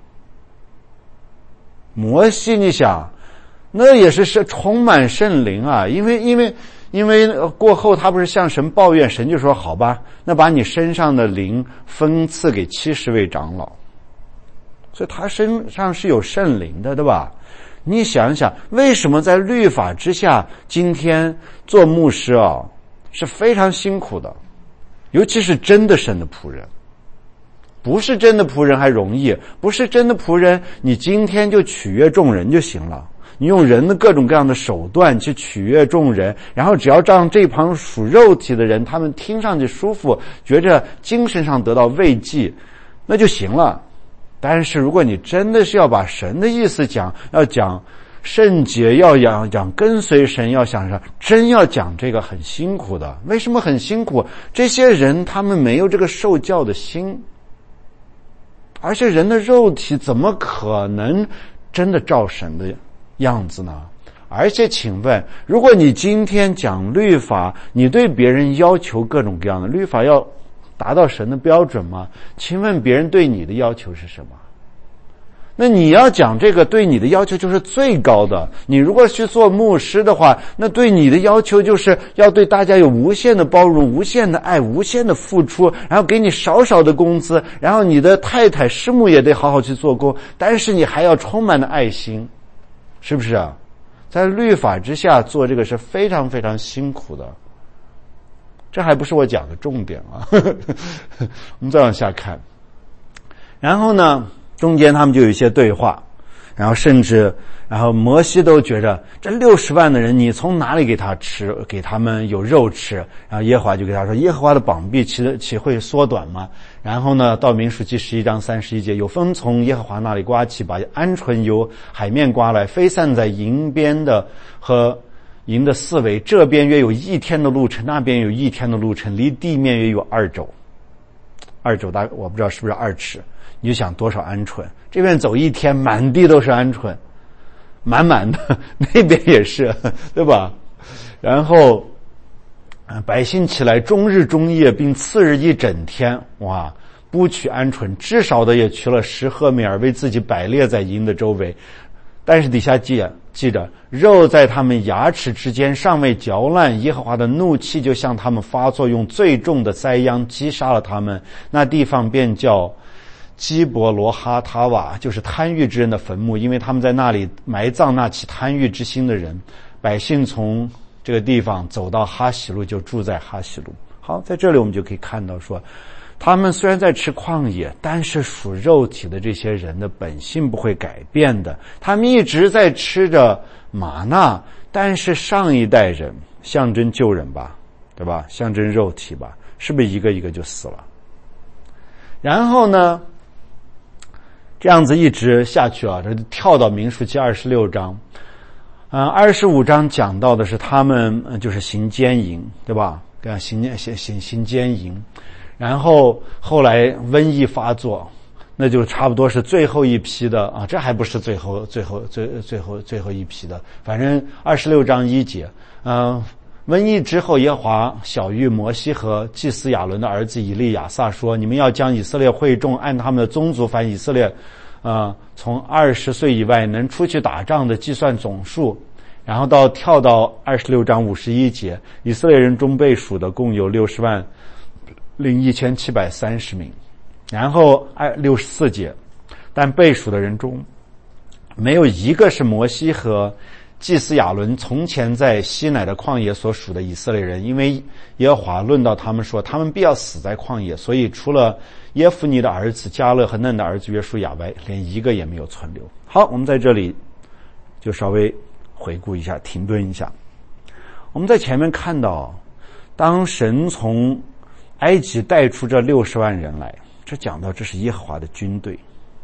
摩西，你想，那也是是充满圣灵啊，因为因为因为过后他不是向神抱怨，神就说好吧，那把你身上的灵分赐给七十位长老，所以他身上是有圣灵的，对吧？你想想，为什么在律法之下，今天做牧师啊是非常辛苦的，尤其是真的神的仆人。不是真的仆人还容易，不是真的仆人，你今天就取悦众人就行了。你用人的各种各样的手段去取悦众人，然后只要让这帮属肉体的人他们听上去舒服，觉着精神上得到慰藉，那就行了。但是如果你真的是要把神的意思讲，要讲圣洁，要讲讲跟随神，要想着真要讲这个，很辛苦的。为什么很辛苦？这些人他们没有这个受教的心，而且人的肉体怎么可能真的照神的样子呢？而且请问，如果你今天讲律法，你对别人要求各种各样的律法要达到神的标准吗？请问别人对你的要求是什么？那你要讲这个，对你的要求就是最高的。你如果去做牧师的话，那对你的要求就是要对大家有无限的包容、无限的爱、无限的付出，然后给你少少的工资，然后你的太太师母也得好好去做工，但是你还要充满了爱心，是不是啊？在律法之下做这个是非常非常辛苦的。这还不是我讲的重点啊。我们再往下看，然后呢中间他们就有一些对话，然后甚至然后摩西都觉得这六十万的人你从哪里给他吃，给他们有肉吃？然后耶和华就给他说，耶和华的膀臂岂岂会缩短吗？然后呢到民数记十一章三十一节，有风从耶和华那里刮起，把鹌鹑由海面刮来，飞散在营边的和营的四围，这边约有一天的路程，那边有一天的路程，离地面约有二肘。二肘大我不知道是不是二尺，你就想多少鹌鹑，这边走一天满地都是鹌鹑，满满的，那边也是，对吧？然后百姓起来终日终夜，并次日一整天，哇，不取鹌鹑，至少的也取了十赫米尔，为自己摆列在营的周围。但是底下记记着，肉在他们牙齿之间尚未嚼烂，耶和华的怒气就向他们发作，用最重的灾殃击杀了他们。那地方便叫基伯罗哈塔瓦，就是贪欲之人的坟墓，因为他们在那里埋葬那起贪欲之心的人。百姓从这个地方走到哈喜路，就住在哈喜路。好，在这里我们就可以看到说，他们虽然在吃旷野，但是属肉体的这些人的本性不会改变的。他们一直在吃着玛纳，但是上一代人象征旧人吧，对吧？象征肉体吧，是不是一个一个就死了？然后呢，这样子一直下去啊，这跳到民数记二十六章。嗯，二十五章讲到的是他们就是行奸淫，对吧？行行行行奸淫。然后后来瘟疫发作，那就差不多是最后一批的啊，这还不是最后最后最最后最后一批的，反正二十六章一节，嗯、呃，瘟疫之后，耶和华晓谕摩西和祭司亚伦的儿子以利亚撒说：“你们要将以色列会众按他们的宗族，凡以色列，呃，从二十岁以外能出去打仗的计算总数。”然后到跳到二十六章五十一节，以色列人中被数的共有六十万零一千七百三十名。然后二六十四节，但被数的人中没有一个是摩西和祭司亚伦从前在西乃的旷野所属的以色列人，因为耶和华论到他们说，他们必要死在旷野，所以除了耶孚尼的儿子迦勒和嫩的儿子约书亚外，连一个也没有存留。好，我们在这里就稍微回顾一下，停顿一下。我们在前面看到，当神从埃及带出这六十万人来，这讲到这是耶和华的军队，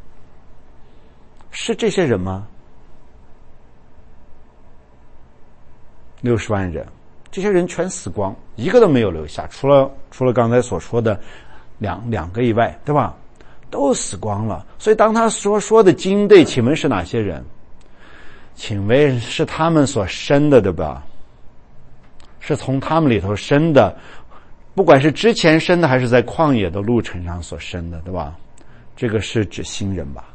是这些人吗？六十万人， 这些人全死光，一个都没有留下，除了除了刚才所说的两两个以外，对吧？都死光了。所以当他说说的军队，请问是哪些人？请问是他们所生的，对吧？是从他们里头生的，不管是之前生的还是在旷野的路程上所生的，对吧？这个是指新人吧。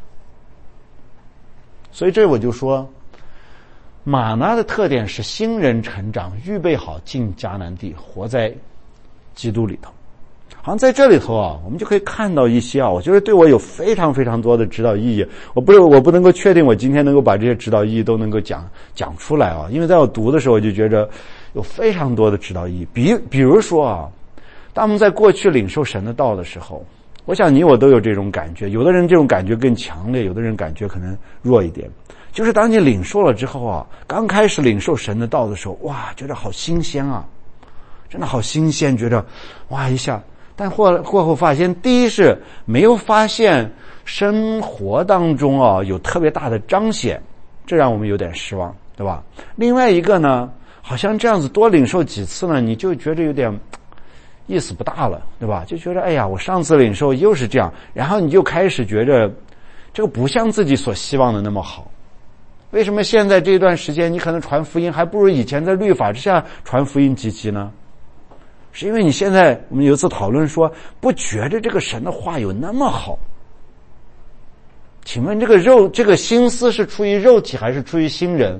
所以这我就说，玛拿的特点是新人成长，预备好进迦南地，活在基督里头。好像在这里头啊，我们就可以看到一些啊，我觉得对我有非常非常多的指导意义。我不是我不能够确定我今天能够把这些指导意义都能够讲讲出来啊，因为在我读的时候我就觉着有非常多的指导意义。比比如说啊，当我们在过去领受神的道的时候，我想你我都有这种感觉，有的人这种感觉更强烈，有的人感觉可能弱一点。就是当你领受了之后啊，刚开始领受神的道的时候，哇，觉得好新鲜啊，真的好新鲜，觉得哇一下。但过过后发现，第一是没有发现生活当中啊有特别大的彰显，这让我们有点失望，对吧？另外一个呢，好像这样子多领受几次呢，你就觉得有点意思不大了，对吧？就觉得哎呀，我上次领受又是这样，然后你就开始觉得这个不像自己所希望的那么好。为什么现在这段时间你可能传福音还不如以前在律法之下传福音积极呢？是因为你现在我们有一次讨论说，不觉得这个神的话有那么好。请问这个肉这个心思是出于肉体还是出于心人？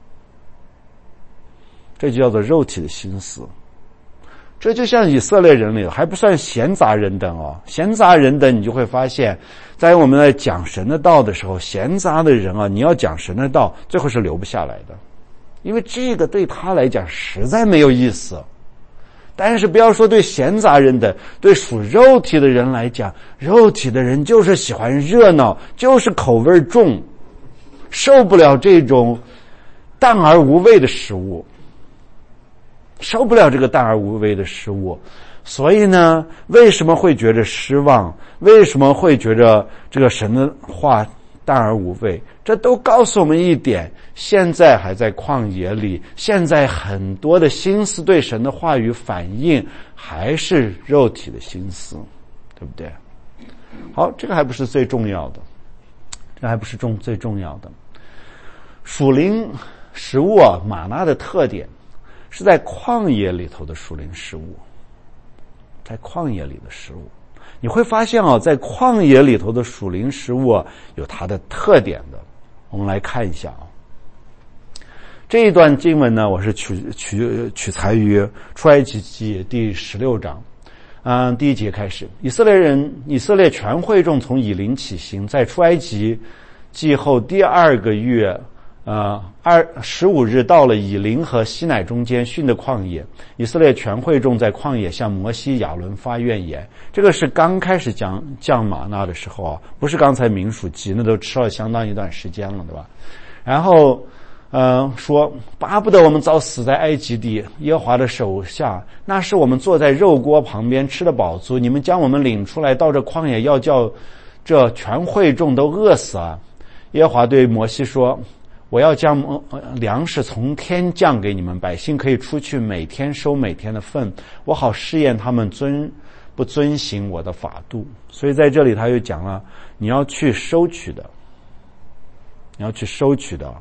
这就叫做肉体的心思。这就像以色列人里还不算闲杂人等哦，闲杂人等你就会发现，在我们在讲神的道的时候，闲杂的人啊，你要讲神的道，最后是留不下来的，因为这个对他来讲实在没有意思。但是不要说对闲杂人等，对属肉体的人来讲，肉体的人就是喜欢热闹，就是口味重，受不了这种淡而无味的食物，受不了这个淡而无味的食物。所以呢，为什么会觉得失望？为什么会觉得这个神的话淡而无味？这都告诉我们一点，现在还在旷野里，现在很多的心思对神的话语反应还是肉体的心思，对不对？好，这个还不是最重要的，这还不是重最重要的。属灵食物啊，玛拿的特点是在旷野里头的属灵食物，在旷野里的食物。你会发现啊，在旷野里头的属灵食物啊，有它的特点的。我们来看一下啊，这一段经文呢，我是取取取材于出埃及记第十六章，嗯，第一节开始，以色列人以色列全会众从以琳起行，在出埃及记后第二个月。呃，二十五日到了以琳和西乃中间逊的旷野，以色列全会众在旷野向摩西、亚伦发怨言。这个是刚开始讲降玛纳的时候啊，不是刚才民数记，那都吃了相当一段时间了，对吧？然后，呃，说巴不得我们早死在埃及地，耶和华的手下，那是我们坐在肉锅旁边吃得饱足，你们将我们领出来到这旷野，要叫这全会众都饿死啊！耶和华对摩西说，我要将粮食从天降给你们，百姓可以出去每天收每天的份，我好试验他们遵不遵行我的法度。所以在这里他又讲了，你要去收取的，你要去收取的。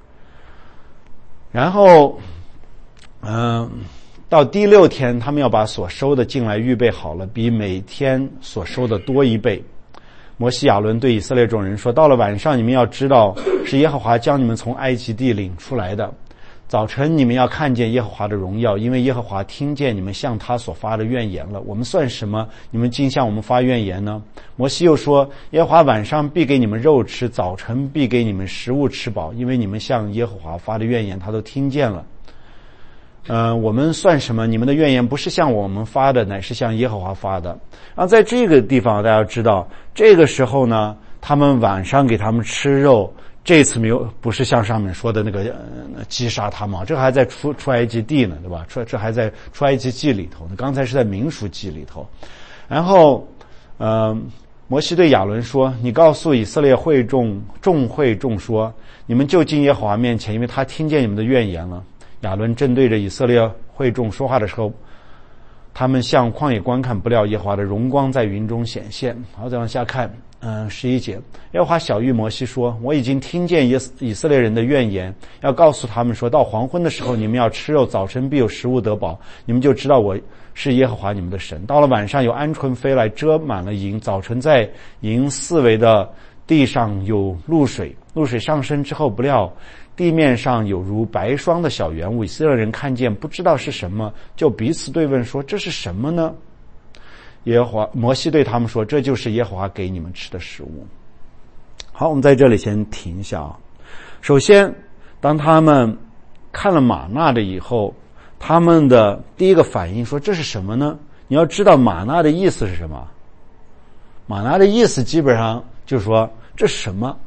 然后嗯、呃，到第六天他们要把所收的进来预备好了，比每天所收的多一倍。摩西亚伦对以色列众人说，到了晚上你们要知道是耶和华将你们从埃及地领出来的，早晨你们要看见耶和华的荣耀，因为耶和华听见你们向他所发的怨言了。我们算什么，你们竟向我们发怨言呢？摩西又说，耶和华晚上必给你们肉吃，早晨必给你们食物吃饱，因为你们向耶和华发的怨言他都听见了。呃，我们算什么？你们的怨言不是向我们发的，乃是向耶和华发的。然后在这个地方大家知道，这个时候呢，他们晚上给他们吃肉，这次没有，不是像上面说的那个呃击杀他们，这还在出出埃及地呢，对吧？这这还在出埃及记里头呢，刚才是在民数记里头。然后呃摩西对亚伦说，你告诉以色列会众众会众说，你们就进耶和华面前，因为他听见你们的怨言了。亚伦正对着以色列会众说话的时候，他们向旷野观看，不料耶和华的荣光在云中显现。好，再往下看，嗯，十一节，耶和华晓谕摩西说：我已经听见以以色列人的怨言，要告诉他们说，到黄昏的时候，你们要吃肉，早晨必有食物得饱，你们就知道我是耶和华你们的神。到了晚上，有鹌鹑飞来，遮满了营，早晨在营四围的地上有露水，露水上升之后，不料地面上有如白霜的小圆物，以色列人看见不知道是什么，就彼此对问说，这是什么呢？耶和华摩西对他们说，这就是耶和华给你们吃的食物。好，我们在这里先停一下啊。首先，当他们看了玛纳的以后，他们的第一个反应说，这是什么呢？你要知道玛纳的意思是什么？玛纳的意思基本上就是说，这是什么？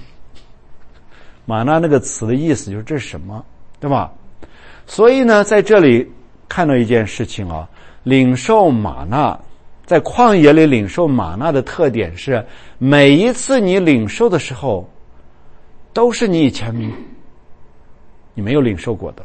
玛纳那个词的意思就是这是什么，对吧？所以呢，在这里看到一件事情啊，领受玛纳，在旷野里领受玛纳的特点是，每一次你领受的时候，都是你以前你没有领受过的。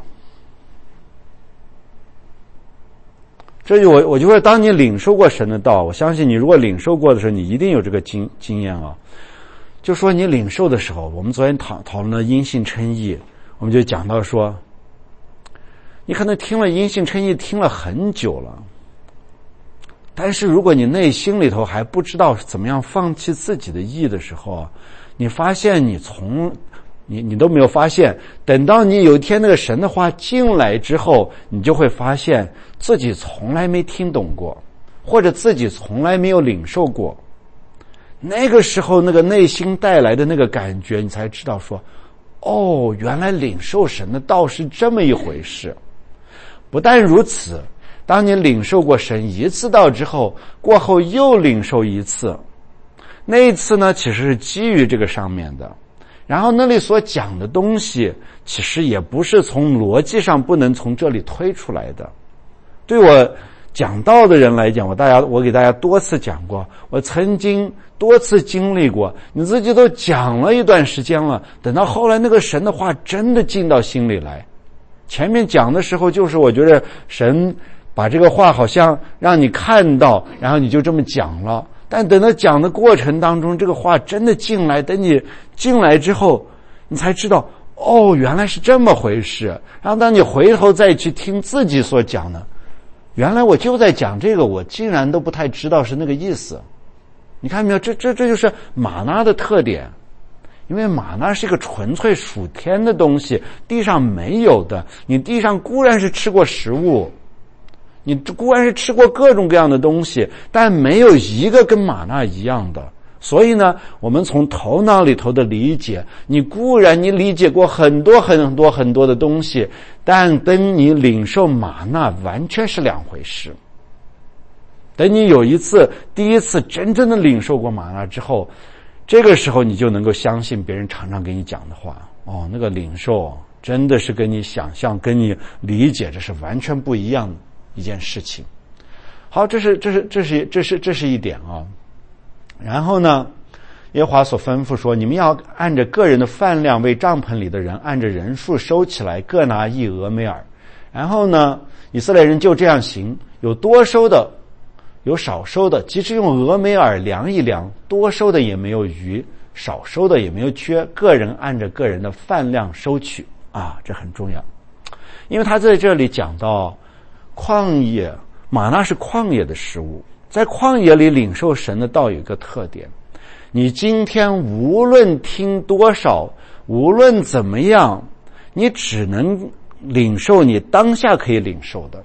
这就我我就说，当你领受过神的道，我相信你如果领受过的时候，你一定有这个经经验啊。就说你领受的时候，我们昨天讨讨论了因信称义，我们就讲到说，你可能听了因信称义听了很久了，但是如果你内心里头还不知道怎么样放弃自己的义的时候，你发现你从你你都没有发现，等到你有一天那个神的话进来之后，你就会发现自己从来没听懂过，或者自己从来没有领受过。那个时候那个内心带来的那个感觉，你才知道说，哦，原来领受神的道是这么一回事。不但如此，当你领受过神一次道之后，过后又领受一次，那一次呢其实是基于这个上面的，然后那里所讲的东西其实也不是从逻辑上不能从这里推出来的。对我讲道的人来讲，我大家我给大家多次讲过，我曾经多次经历过，你自己都讲了一段时间了，等到后来那个神的话真的进到心里来，前面讲的时候就是我觉得神把这个话好像让你看到，然后你就这么讲了，但等到讲的过程当中，这个话真的进来，等你进来之后，你才知道，哦，原来是这么回事。然后当你回头再去听自己所讲的，原来我就在讲这个，我竟然都不太知道是那个意思。你看没有，这这这就是玛纳的特点。因为玛纳是一个纯粹属天的东西，地上没有的。你地上固然是吃过食物，你固然是吃过各种各样的东西，但没有一个跟玛纳一样的。所以呢，我们从头脑里头的理解，你固然你理解过很多很多很多的东西，但等你领受玛纳完全是两回事。等你有一次第一次真正的领受过玛纳之后，这个时候你就能够相信别人常常给你讲的话，哦，那个领受真的是跟你想象跟你理解这是完全不一样的一件事情。好，这是这是这是这是这是一点啊。然后呢，耶和华所吩咐说，你们要按着个人的饭量为帐篷里的人按着人数收起来，各拿一俄梅尔。然后呢，以色列人就这样行，有多收的有少收的，即使用俄梅尔量一量，多收的也没有余，少收的也没有缺，个人按着个人的饭量收取啊，这很重要。因为他在这里讲到旷野，玛纳是旷野的食物，在旷野里领受神的道有一个特点，你今天无论听多少，无论怎么样，你只能领受你当下可以领受的，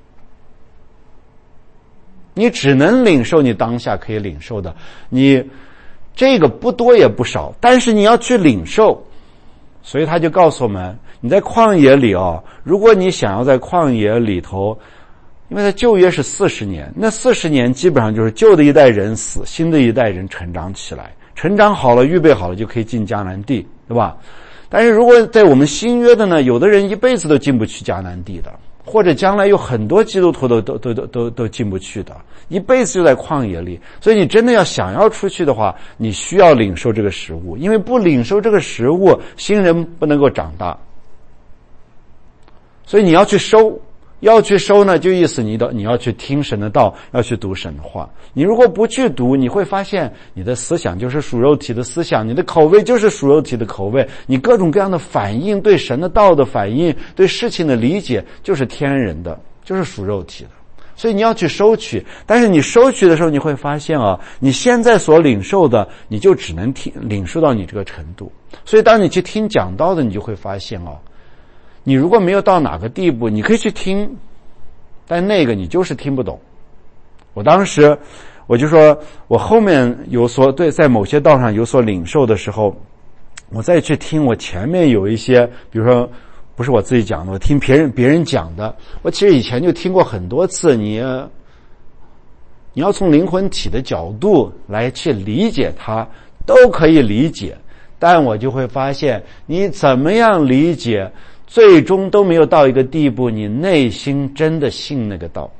你只能领受你当下可以领受的，你这个不多也不少，但是你要去领受。所以他就告诉我们，你在旷野里啊，如果你想要在旷野里头，因为在旧约是四十年，那四十年基本上就是旧的一代人死，新的一代人成长起来，成长好了，预备好了就可以进迦南地，对吧？但是如果在我们新约的呢，有的人一辈子都进不去迦南地的，或者将来有很多基督徒都都都都都都进不去的，一辈子就在旷野里。所以你真的要想要出去的话，你需要领受这个食物，因为不领受这个食物，新人不能够长大。所以你要去收， 要去收呢，就意思你的你要去听神的道，要去读神的话。你如果不去读，你会发现你的思想就是属肉体的思想，你的口味就是属肉体的口味，你各种各样的反应，对神的道的反应，对事情的理解就是天人的，就是属肉体的。所以你要去收取，但是你收取的时候，你会发现啊，你现在所领受的，你就只能听领受到你这个程度。所以当你去听讲道的，你就会发现啊，你如果没有到哪个地步，你可以去听，但那个你就是听不懂。我当时我就说，我后面有所对在某些道上有所领受的时候，我再去听我前面有一些，比如说不是我自己讲的，我听别人别人讲的，我其实以前就听过很多次。你你要从灵魂体的角度来去理解它，都可以理解，但我就会发现，你怎么样理解，最终都没有到一个地步，你内心真的信那个道。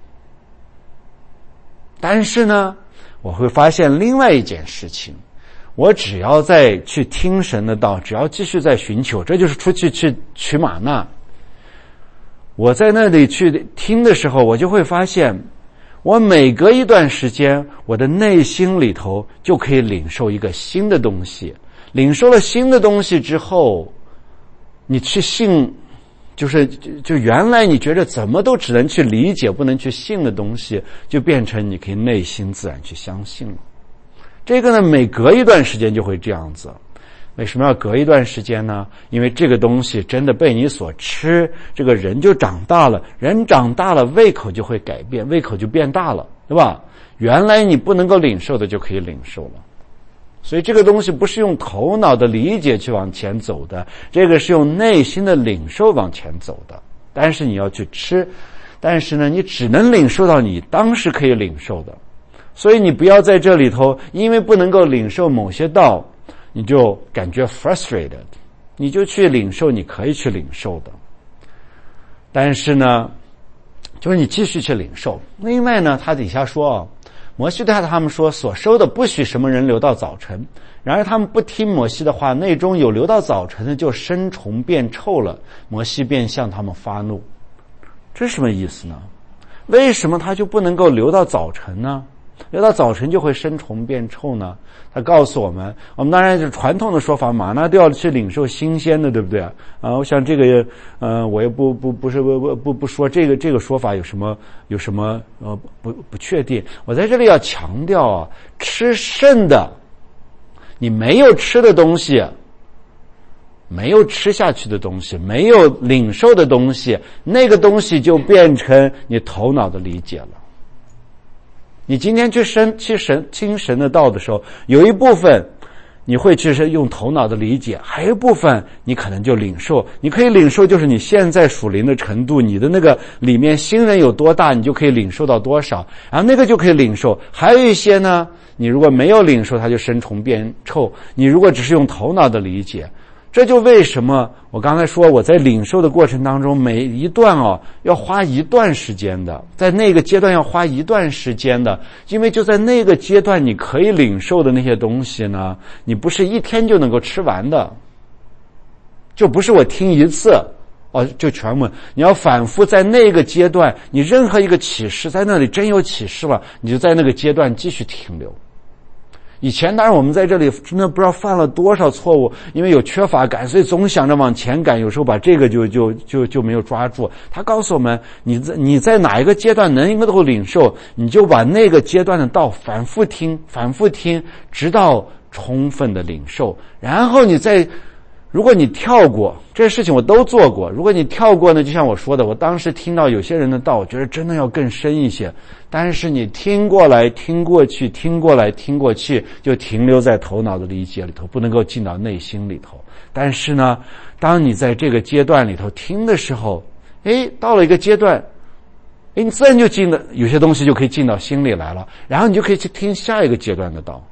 但是呢，我会发现另外一件事情，我只要再去听神的道，只要继续在寻求，这就是出去去取玛纳。我在那里去听的时候，我就会发现，我每隔一段时间，我的内心里头就可以领受一个新的东西。领受了新的东西之后，你去信，就是就原来你觉得怎么都只能去理解不能去信的东西，就变成你可以内心自然去相信了。这个呢，每隔一段时间就会这样子。为什么要隔一段时间呢？因为这个东西真的被你所吃，这个人就长大了，人长大了，胃口就会改变，胃口就变大了，对吧？原来你不能够领受的就可以领受了。所以这个东西不是用头脑的理解去往前走的，这个是用内心的领受往前走的。但是你要去吃，但是呢，你只能领受到你当时可以领受的。所以你不要在这里头，因为不能够领受某些道，你就感觉 frustrated， 你就去领受你可以去领受的。但是呢，就是你继续去领受。另外呢，他底下说啊，摩西对他们说，所收的不许什么人留到早晨。然而他们不听摩西的话，内中有留到早晨的，就生虫变臭了。摩西便向他们发怒。这是什么意思呢？为什么他就不能够留到早晨呢？留到早晨就会生虫变臭呢？他告诉我们，我们当然是传统的说法，玛纳都要去领受新鲜的，对不对啊？我想这个，呃，我也不不不是不不不说这个这个说法有什么有什么呃不不确定。我在这里要强调啊，吃剩的，你没有吃的东西，没有吃下去的东西，没有领受的东西，那个东西就变成你头脑的理解了。你今天去神去神听神的道的时候，有一部分你会去是用头脑的理解，还有一部分你可能就领受。你可以领受就是你现在属灵的程度，你的那个里面新人有多大，你就可以领受到多少，然后那个就可以领受。还有一些呢，你如果没有领受，它就生虫变臭。你如果只是用头脑的理解，这就为什么我刚才说我在领受的过程当中，每一段哦要花一段时间的，在那个阶段要花一段时间的，因为就在那个阶段你可以领受的那些东西呢，你不是一天就能够吃完的，就不是我听一次哦就全部，你要反复在那个阶段，你任何一个启示在那里真有启示了，你就在那个阶段继续停留。以前当然我们在这里真的不知道犯了多少错误，因为有缺乏感，所以总想着往前赶，有时候把这个就就就就没有抓住。他告诉我们，你在你在哪一个阶段能够领受，你就把那个阶段的道反复听反复听，直到充分的领受。然后你再如果你跳过这些事情，我都做过，如果你跳过呢，就像我说的，我当时听到有些人的道，我觉得真的要更深一些，但是你听过来听过去听过来听过去，就停留在头脑的理解里头，不能够进到内心里头。但是呢，当你在这个阶段里头听的时候，诶，到了一个阶段，诶，你自然就进了，有些东西就可以进到心里来了，然后你就可以去听下一个阶段的道。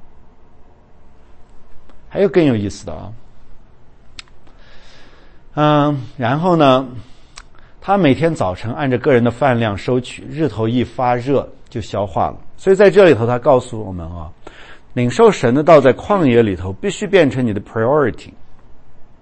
还有更有意思的啊，嗯，然后呢，他每天早晨按照个人的饭量收取，日头一发热就消化了。所以在这里头他告诉我们啊，领受神的道在旷野里头必须变成你的 priority。如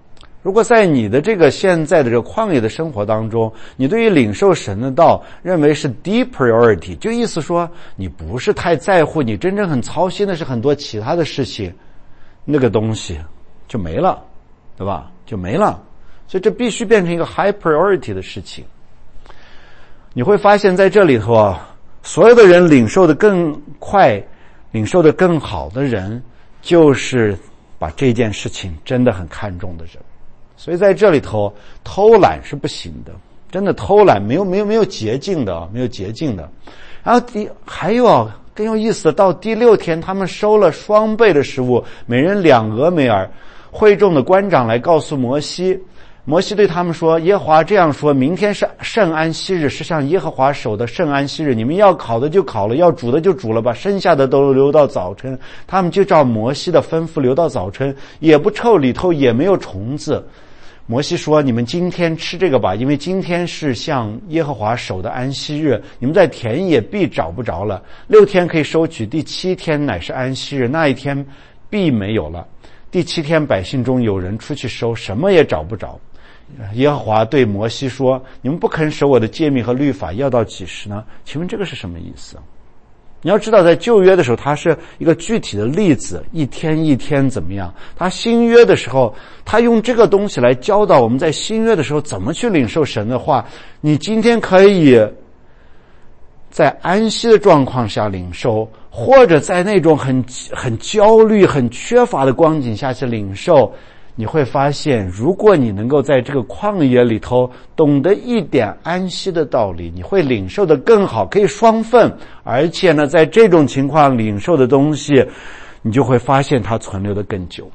如果在你的这个现在的这个旷野的生活当中，你对于领受神的道认为是低 priority， 就意思说你不是太在乎，你真正很操心的是很多其他的事情，那个东西就没了，对吧？就没了。所以这必须变成一个 high priority 的事情。你会发现在这里头啊，所有的人领受的更快，领受的更好的人，就是把这件事情真的很看重的人。所以在这里头，偷懒是不行的，真的偷懒没有没有没有捷径的啊，没有捷径的。然后第还有啊，更有意思的，到第六天，他们收了双倍的食物，每人两俄梅尔。会众的官长来告诉摩西，摩西对他们说，耶和华这样说，明天是圣安息日，是向耶和华守的圣安息日，你们要烤的就烤了，要煮的就煮了，把剩下的都留到早晨。他们就照摩西的吩咐留到早晨，也不臭，里头也没有虫子。摩西说，你们今天吃这个吧，因为今天是向耶和华守的安息日，你们在田野必找不着了，六天可以收取，第七天乃是安息日，那一天必没有了。第七天百姓中有人出去收，什么也找不着。耶和华对摩西说，你们不肯守我的诫命和律法，要到几时呢？请问这个是什么意思？你要知道，在旧约的时候，它是一个具体的例子，一天一天怎么样。他新约的时候，他用这个东西来教导我们在新约的时候怎么去领受神的话。你今天可以在安息的状况下领受，或者在那种很很焦虑、很缺乏的光景下去领受。你会发现，如果你能够在这个旷野里头懂得一点安息的道理，你会领受的更好，可以双份。而且呢，在这种情况领受的东西，你就会发现它存留的更久。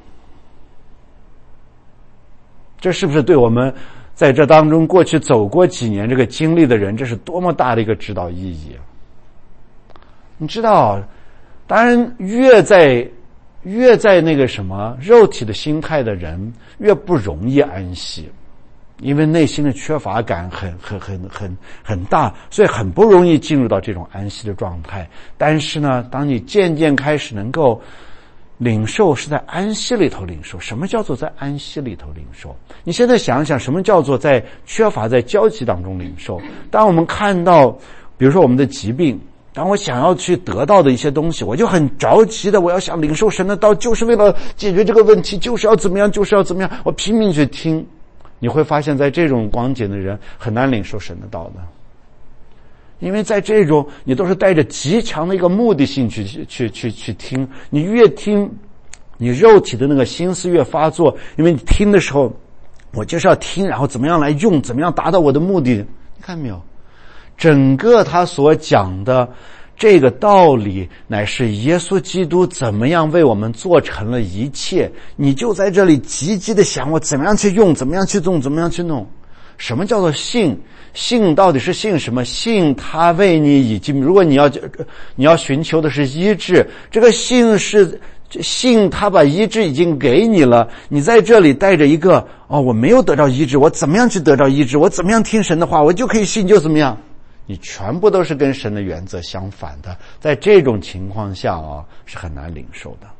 这是不是对我们在这当中过去走过几年这个经历的人，这是多么大的一个指导意义啊！你知道，当然越在越在那个什么肉体的心态的人，越不容易安息，因为内心的缺乏感很很很很很大，所以很不容易进入到这种安息的状态。但是呢，当你渐渐开始能够领受，是在安息里头领受。什么叫做在安息里头领受？你现在想想，什么叫做在缺乏、在焦急当中领受？当我们看到，比如说我们的疾病，当我想要去得到的一些东西，我就很着急的，我要想领受神的道，就是为了解决这个问题，就是要怎么样，就是要怎么样，我拼命去听。你会发现在这种光景的人很难领受神的道的，因为在这种你都是带着极强的一个目的性去去去去听，你越听，你肉体的那个心思越发作，因为你听的时候，我就是要听，然后怎么样来用，怎么样达到我的目的。你看没有？整个他所讲的这个道理，乃是耶稣基督怎么样为我们做成了一切。你就在这里积极的想，我怎么样去用，怎么样去弄，怎么样去弄。什么叫做信？信到底是信什么？信他为你已经，如果你要你要寻求的是医治，这个信是信他把医治已经给你了。你在这里带着一个哦，我没有得到医治，我怎么样去得到医治？我怎么样听神的话，我就可以信，就怎么样？你全部都是跟神的原则相反的，在这种情况下啊，是很难领受的。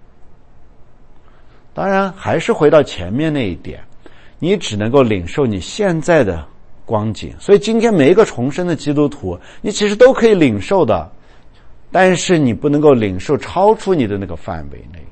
当然，还是回到前面那一点，你只能够领受你现在的光景。所以今天每一个重生的基督徒，你其实都可以领受的，但是你不能够领受超出你的那个范围内。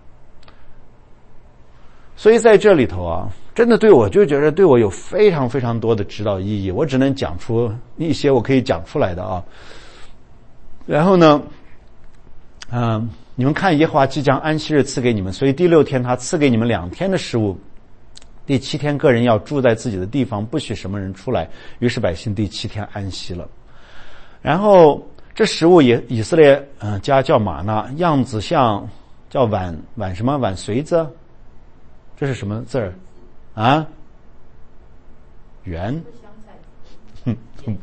所以在这里头啊，真的对我就觉得对我有非常非常多的指导意义，我只能讲出一些我可以讲出来的啊。然后呢，嗯、呃，你们看耶和华即将安息日赐给你们，所以第六天他赐给你们两天的食物，第七天个人要住在自己的地方，不许什么人出来。于是百姓第七天安息了。然后这食物也以色列嗯、呃、家叫玛纳，样子像叫碗碗什么碗髓子。这是什么字儿啊？圆？嗯，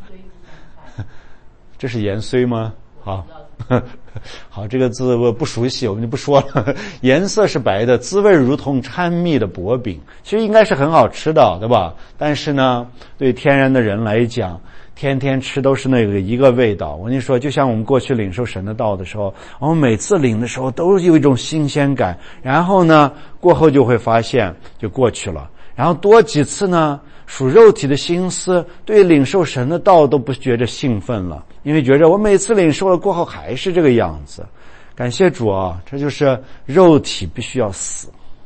这是盐绥吗？好，好，这个字我不熟悉，我们就不说了。颜色是白的，滋味如同掺蜜的薄饼，其实应该是很好吃的，对吧？但是呢，对天然的人来讲，天天吃都是那个一个味道。我跟你说，就像我们过去领受神的道的时候，我们每次领的时候都有一种新鲜感，然后呢，过后就会发现就过去了。 然后多几次呢，属肉体的心思对领受神的道都不觉着兴奋了，因为觉着我每次领受了过后还是这个样子。感谢主啊，这就是肉体必须要死，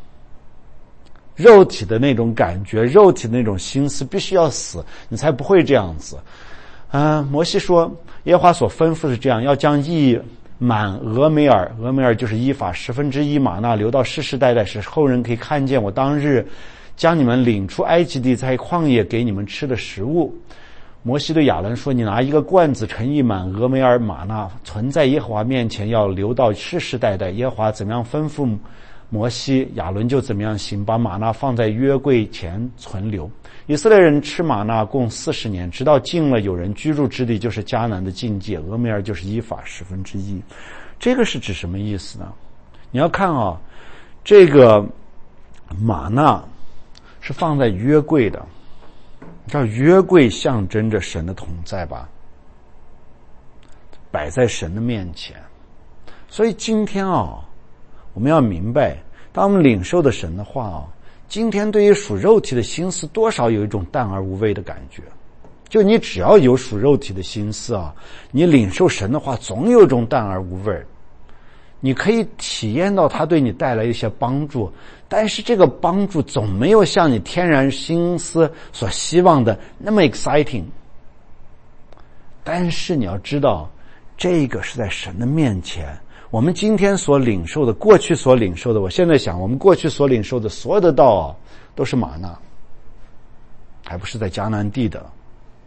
肉体的那种感觉，肉体的那种心思必须要死，你才不会这样子。啊、呃，摩西说耶和华所吩咐是这样，要将一满俄梅尔，俄梅尔就是依法十分之一玛纳留到世世代代，使后人可以看见我当日将你们领出埃及地，在旷野给你们吃的食物。摩西对亚伦说，你拿一个罐子盛一满俄梅尔玛纳，存在耶和华面前，要留到世世代代。耶和华怎么样吩咐摩西，亚伦就怎么样行，把玛纳放在约柜前存留。以色列人吃玛纳共四十年，直到进了有人居住之地，就是迦南的境界。俄梅尔就是依法十分之一。这个是指什么意思呢？你要看啊，这个玛纳是放在约柜的，你知道约柜象征着神的同在吧，摆在神的面前。所以今天啊，我们要明白，当我们领受的神的话啊，今天对于属肉体的心思多少有一种淡而无味的感觉。就你只要有属肉体的心思啊，你领受神的话总有一种淡而无味。你可以体验到它对你带来一些帮助，但是这个帮助总没有像你天然心思所希望的那么 exciting。 但是你要知道，这个是在神的面前，我们今天所领受的，过去所领受的，我现在想我们过去所领受的所有的道啊，都是玛纳，还不是在迦南地的。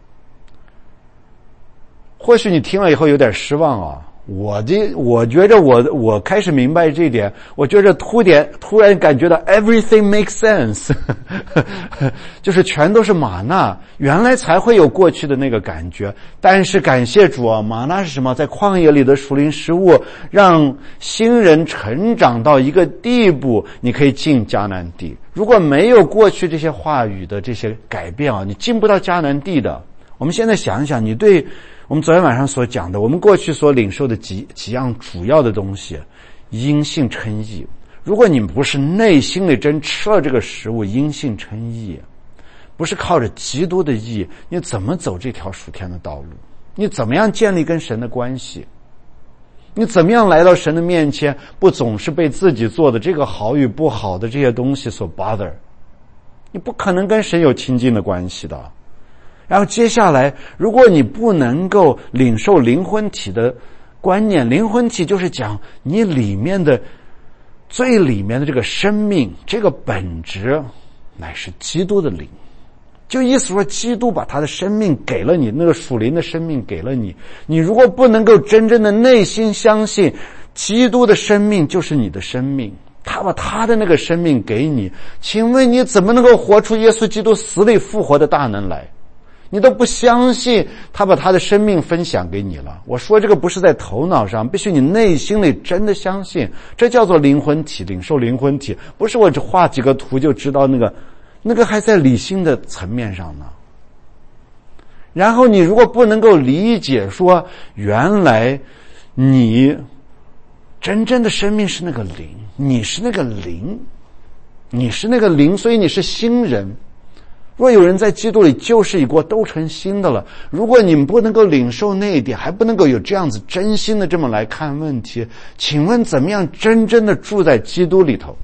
或许你听了以后有点失望啊，我这我觉着我我开始明白这一点，我觉着突点突然感觉到 everything makes sense 就是全都是玛纳，原来才会有过去的那个感觉。但是感谢主啊，玛纳是什么？在旷野里的属灵食物，让新人成长到一个地步，你可以进迦南地。如果没有过去这些话语的这些改变啊，你进不到迦南地的。我们现在想一想，你对我们昨天晚上所讲的，我们过去所领受的几几样主要的东西，因信称义。如果你不是内心里真吃了这个食物，因信称义，不是靠着基督的义，你怎么走这条属天的道路？你怎么样建立跟神的关系？你怎么样来到神的面前，不总是被自己做的这个好与不好的这些东西所 bother？ 你不可能跟神有亲近的关系的。然后接下来，如果你不能够领受灵魂体的观念，灵魂体就是讲你里面的最里面的这个生命，这个本质乃是基督的灵。就意思说，基督把他的生命给了你，那个属灵的生命给了你。你如果不能够真正的内心相信基督的生命就是你的生命，他把他的那个生命给你，请问你怎么能够活出耶稣基督死里复活的大能来？你都不相信他把他的生命分享给你了。我说这个不是在头脑上，必须你内心里真的相信，这叫做灵魂体，领受灵魂体，不是我只画几个图就知道那个，那个还在理性的层面上呢。然后你如果不能够理解说，原来你真正的生命是那个灵，你是那个灵，你是那个灵，所以你是新人。若有人在基督里旧事已过，都成新的了。如果你们不能够领受那一点，还不能够有这样子真心的这么来看问题，请问怎么样真正的住在基督里头？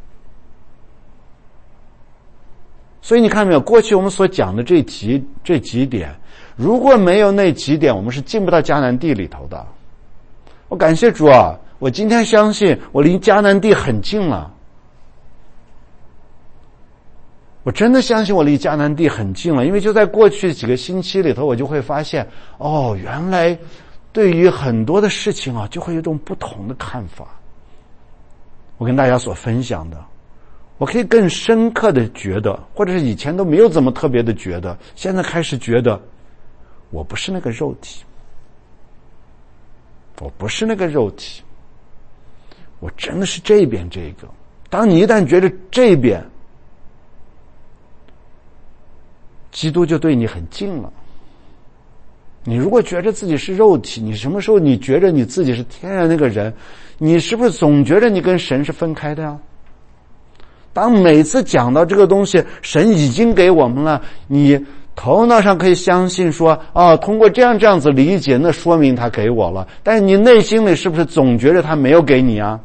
所以你看没有，过去我们所讲的这几这几点，如果没有那几点，我们是进不到迦南地里头的。我感谢主啊，我今天相信我离迦南地很近了。我真的相信我离迦南地很近了，因为就在过去几个星期里头，我就会发现，哦，原来对于很多的事情啊，就会有一种不同的看法。我跟大家所分享的，我可以更深刻的觉得，或者是以前都没有怎么特别的觉得，现在开始觉得，我不是那个肉体，我不是那个肉体，我真的是这边这个。当你一旦觉得这边，基督就对你很近了。你如果觉得自己是肉体，你什么时候你觉得你自己是天然那个人，你是不是总觉得你跟神是分开的呀？ 当每次讲到这个东西，神已经给我们了，你头脑上可以相信说，哦，通过这样这样子理解，那说明他给我了。但是你内心里是不是总觉得他没有给你啊？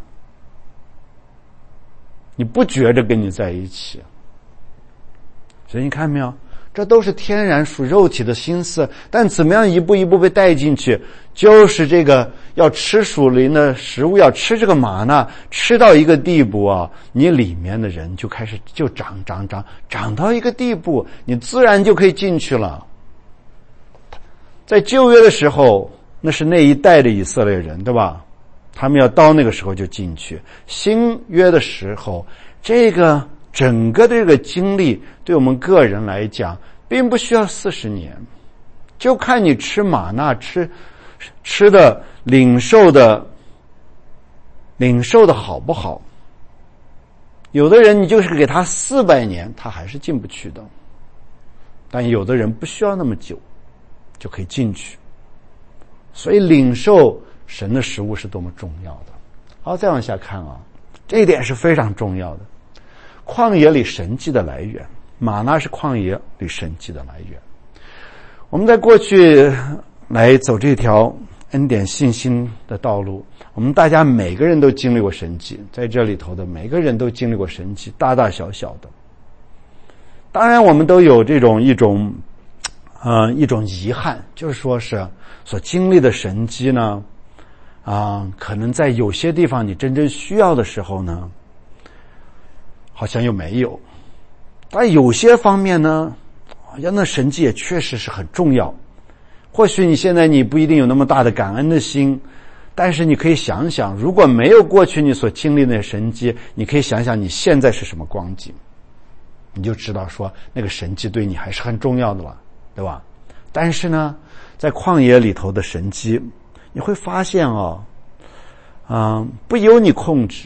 你不觉着跟你在一起。所以你看没有，这都是天然属肉体的心思，但怎么样一步一步被带进去，就是这个要吃属灵的食物，要吃这个玛纳，吃到一个地步啊，你里面的人就开始就长长长长到一个地步，你自然就可以进去了。在旧约的时候，那是那一代的以色列人，对吧？他们要到那个时候就进去。新约的时候，这个整个的这个经历对我们个人来讲并不需要四十年，就看你吃玛纳吃吃的领受的领受的好不好。有的人你就是给他四百年他还是进不去的，但有的人不需要那么久就可以进去。所以领受神的食物是多么重要的。好，再往下看啊，这一点是非常重要的。旷野里神迹的来源，玛纳是旷野里神迹的来源。我们在过去来走这条恩典信心的道路，我们大家每个人都经历过神迹，在这里头的每个人都经历过神迹，大大小小的。当然我们都有这种一种呃一种遗憾，就是说是所经历的神迹呢啊、呃，可能在有些地方你真正需要的时候呢好像又没有。但有些方面呢，呀，那神迹也确实是很重要。或许你现在你不一定有那么大的感恩的心，但是你可以想想，如果没有过去你所经历的神迹，你可以想想你现在是什么光景，你就知道说那个神迹对你还是很重要的了，对吧？但是呢，在旷野里头的神迹，你会发现哦，嗯、呃，不由你控制。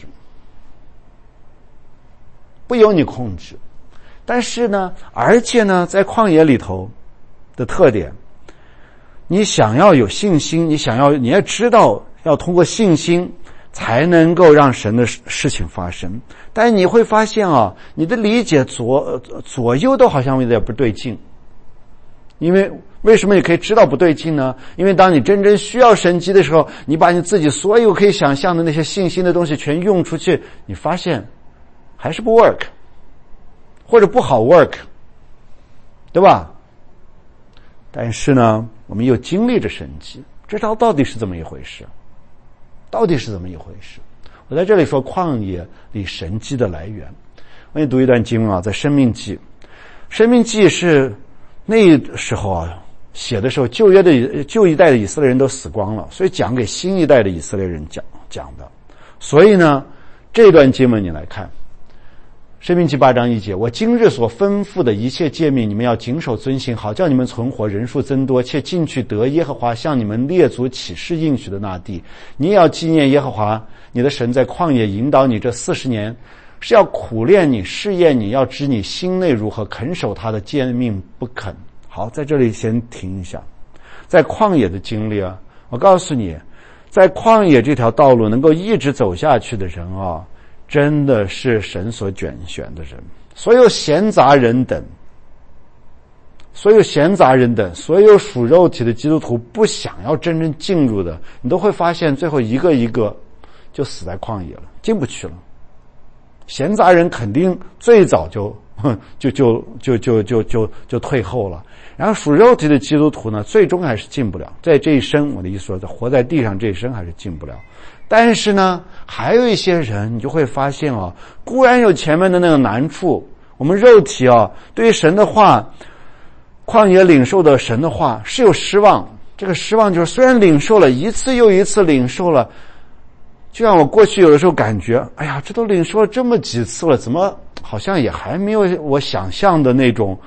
不由你控制，但是呢，而且呢，在旷野里头的特点，你想要有信心，你想要，你也知道要通过信心才能够让神的事情发生。但是你会发现啊，你的理解左左右都好像有点不对劲。因为为什么你可以知道不对劲呢？因为当你真正需要神迹的时候，你把你自己所有可以想象的那些信心的东西全用出去，你发现还是不 work， 或者不好 work， 对吧？但是呢，我们又经历着神迹，这到到底是怎么一回事？到底是怎么一回事？我在这里说旷野里神迹的来源。我给你读一段经文啊，在申命记。申命记是那时候啊写的时候，旧约的旧一代的以色列人都死光了，所以讲给新一代的以色列人讲讲的。所以呢，这段经文你来看，申命记八章一节，我今日所吩咐的一切诫命，你们要谨守遵行，好叫你们存活，人数增多，且进去得耶和华向你们列祖起誓应许的那地。你也要纪念耶和华你的神在旷野引导你这四十年，是要苦练你，试验你，要知你心内如何，肯守他的诫命不肯。好，在这里先停一下。在旷野的经历啊，我告诉你，在旷野这条道路能够一直走下去的人啊，真的是神所拣选的人。所有闲杂人等，所有闲杂人等，所有属肉体的基督徒不想要真正进入的，你都会发现最后一个一个就死在旷野了，进不去了。闲杂人肯定最早就就就就就就就就退后了，然后属肉体的基督徒呢，最终还是进不了。在这一生，我的意思说，活在地上这一生还是进不了。但是呢，还有一些人，你就会发现啊，固然有前面的那个难处，我们肉体啊，对于神的话，旷野领受的神的话是有失望。这个失望就是，虽然领受了一次又一次领受了，就像我过去有的时候感觉，哎呀，这都领受了这么几次了，怎么好像也还没有我想象的那种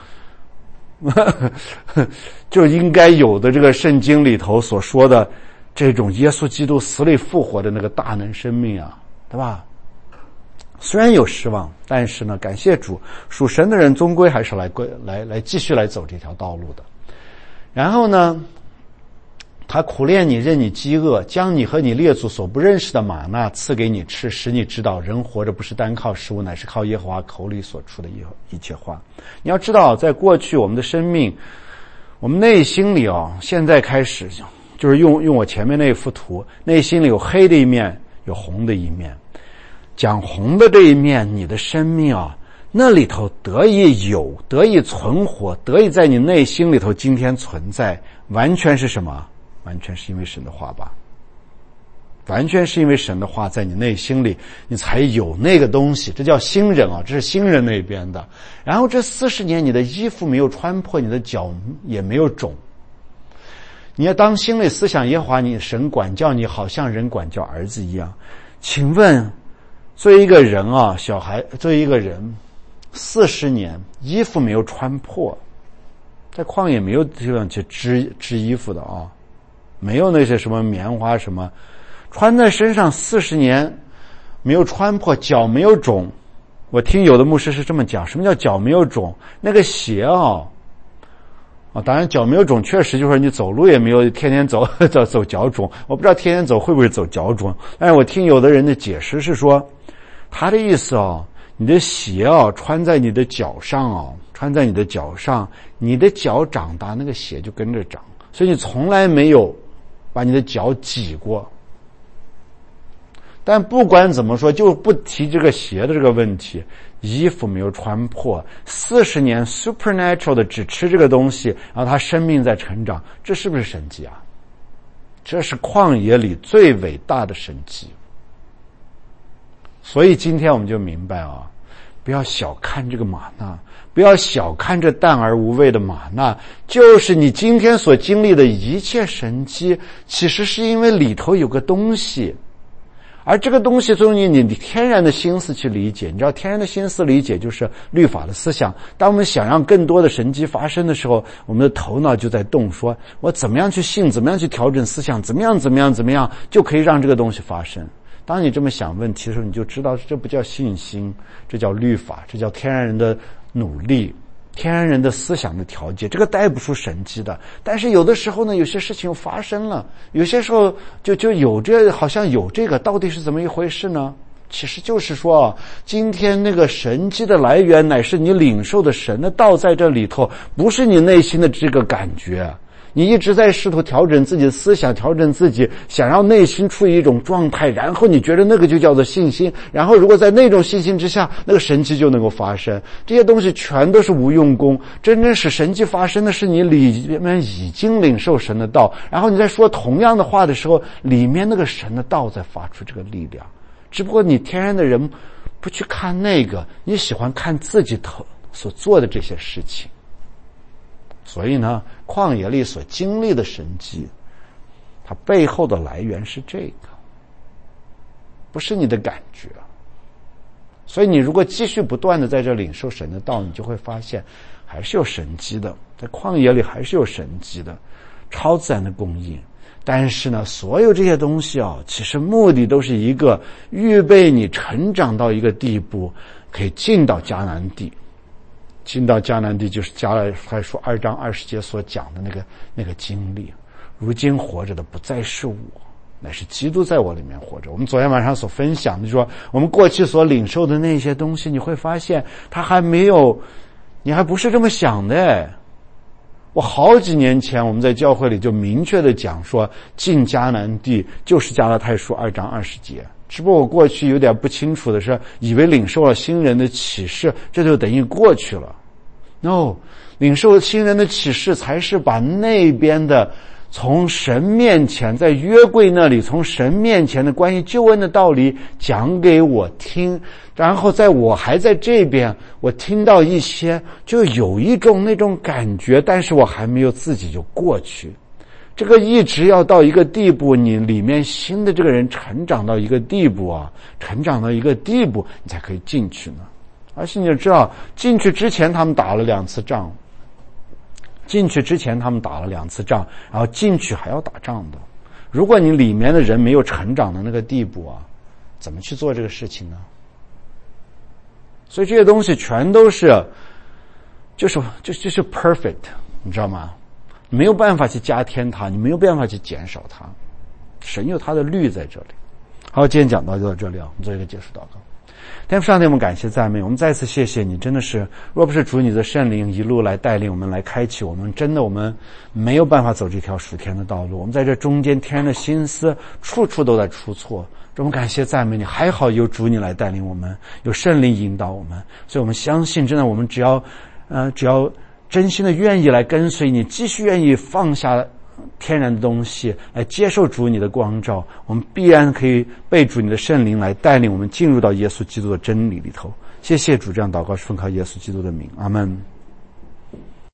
就应该有的这个圣经里头所说的这种耶稣基督死里复活的那个大能生命啊，对吧？虽然有失望，但是呢，感谢主，属神的人终归还是来归来来继续来走这条道路的。然后呢， 他苦练你，任你饥饿，将你和你列祖所不认识的玛纳赐给你吃，使你知道人活着不是单靠食物，乃是靠耶和华口里所出的一切话。你要知道，在过去我们的生命，我们内心里啊，现在开始就是用用我前面那幅图，内心里有黑的一面，有红的一面。讲红的这一面，你的生命啊，那里头得以有，得以存活，得以在你内心里头今天存在，完全是什么？完全是因为神的话吧。完全是因为神的话在你内心里，你才有那个东西，这叫新人啊，这是新人那边的。然后这四十年你的衣服没有穿破，你的脚也没有肿。你要当心里思想耶和华你神管教你，好像人管教儿子一样。请问作为一个人啊，小孩作为一个人四十年衣服没有穿破，在旷野没有这样去织织衣服的啊，没有那些什么棉花什么，穿在身上四十年没有穿破，脚没有肿。我听有的牧师是这么讲，什么叫脚没有肿？那个鞋啊啊，当然脚没有肿确实就是你走路也没有天天走走走脚肿，我不知道天天走会不会走脚肿，但是我听有的人的解释是说，他的意思啊，你的鞋啊穿在你的脚上啊，穿在你的脚上，你的脚长大，那个鞋就跟着长，所以你从来没有把你的脚挤过。但不管怎么说，就不提这个鞋的这个问题，衣服没有穿破，四十年 supernatural 的只吃这个东西，然后他生命在成长，这是不是神迹啊？这是旷野里最伟大的神迹。所以今天我们就明白啊，不要小看这个玛纳，不要小看这淡而无味的玛纳，就是你今天所经历的一切神迹，其实是因为里头有个东西。而这个东西从你你天然的心思去理解，你知道天然的心思理解就是律法的思想。当我们想让更多的神迹发生的时候，我们的头脑就在动，说我怎么样去信，怎么样去调整思想，怎么样怎么样怎么样就可以让这个东西发生。当你这么想问题的时候，你就知道这不叫信心，这叫律法，这叫天然人的努力，天然人的思想的调节，这个带不出神迹的。但是有的时候呢，有些事情发生了，有些时候就就有这好像有这个，到底是怎么一回事呢？其实就是说啊，今天那个神迹的来源乃是你领受的神的道在这里头，不是你内心的这个感觉。你一直在试图调整自己的思想，调整自己，想让内心处于一种状态，然后你觉得那个就叫做信心，然后如果在那种信心之下，那个神迹就能够发生。这些东西全都是无用功，真正使神迹发生的是你里面已经领受神的道，然后你在说同样的话的时候，里面那个神的道在发出这个力量。只不过你天然的人不去看那个，你喜欢看自己头所做的这些事情。所以呢，旷野里所经历的神迹，它背后的来源是这个，不是你的感觉。所以你如果继续不断的在这领受神的道，你就会发现还是有神迹的，在旷野里还是有神迹的，超自然的供应。但是呢，所有这些东西啊，其实目的都是一个预备你成长到一个地步，可以进到迦南地。进到迦南地就是加拉太书二章二十节所讲的那个那个经历。如今活着的不再是我，乃是基督在我里面活着。我们昨天晚上所分享的，就是说我们过去所领受的那些东西，你会发现它还没有，你还不是这么想的。我好几年前我们在教会里就明确的讲说，进迦南地就是加拉太书二章二十节。只不过我过去有点不清楚的是，以为领受了新人的启示，这就等于过去了。No， 领受新人的启示才是把那边的从神面前，在约柜那里从神面前的关于救恩的道理讲给我听，然后在我还在这边，我听到一些，就有一种那种感觉，但是我还没有自己就过去。这个一直要到一个地步，你里面新的这个人成长到一个地步啊，成长到一个地步，你才可以进去呢。而且你就知道，进去之前他们打了两次仗，进去之前他们打了两次仗，然后进去还要打仗的。如果你里面的人没有成长的那个地步啊，怎么去做这个事情呢？所以这些东西全都是，就是就就是 perfect， 你知道吗？ 你没有办法去加添它，你没有办法去减少它，神有他的律在这里。好，今天讲到就到这里啊，我们做一个结束祷告。天父上帝，我们感谢赞美，我们再次谢谢你，真的是若不是主你的圣灵一路来带领我们，来开启我们，真的我们没有办法走这条属天的道路。我们在这中间天然的心思处处都在出错，我们感谢赞美你，还好有主你来带领我们，有圣灵引导我们，所以我们相信真的我们只要呃只要真心的愿意来跟随你，继续愿意放下天然的东西来接受主你的光照，我们必然可以被主你的圣灵来带领我们进入到耶稣基督的真理里头。谢谢主，这样祷告是奉靠耶稣基督的名，阿们。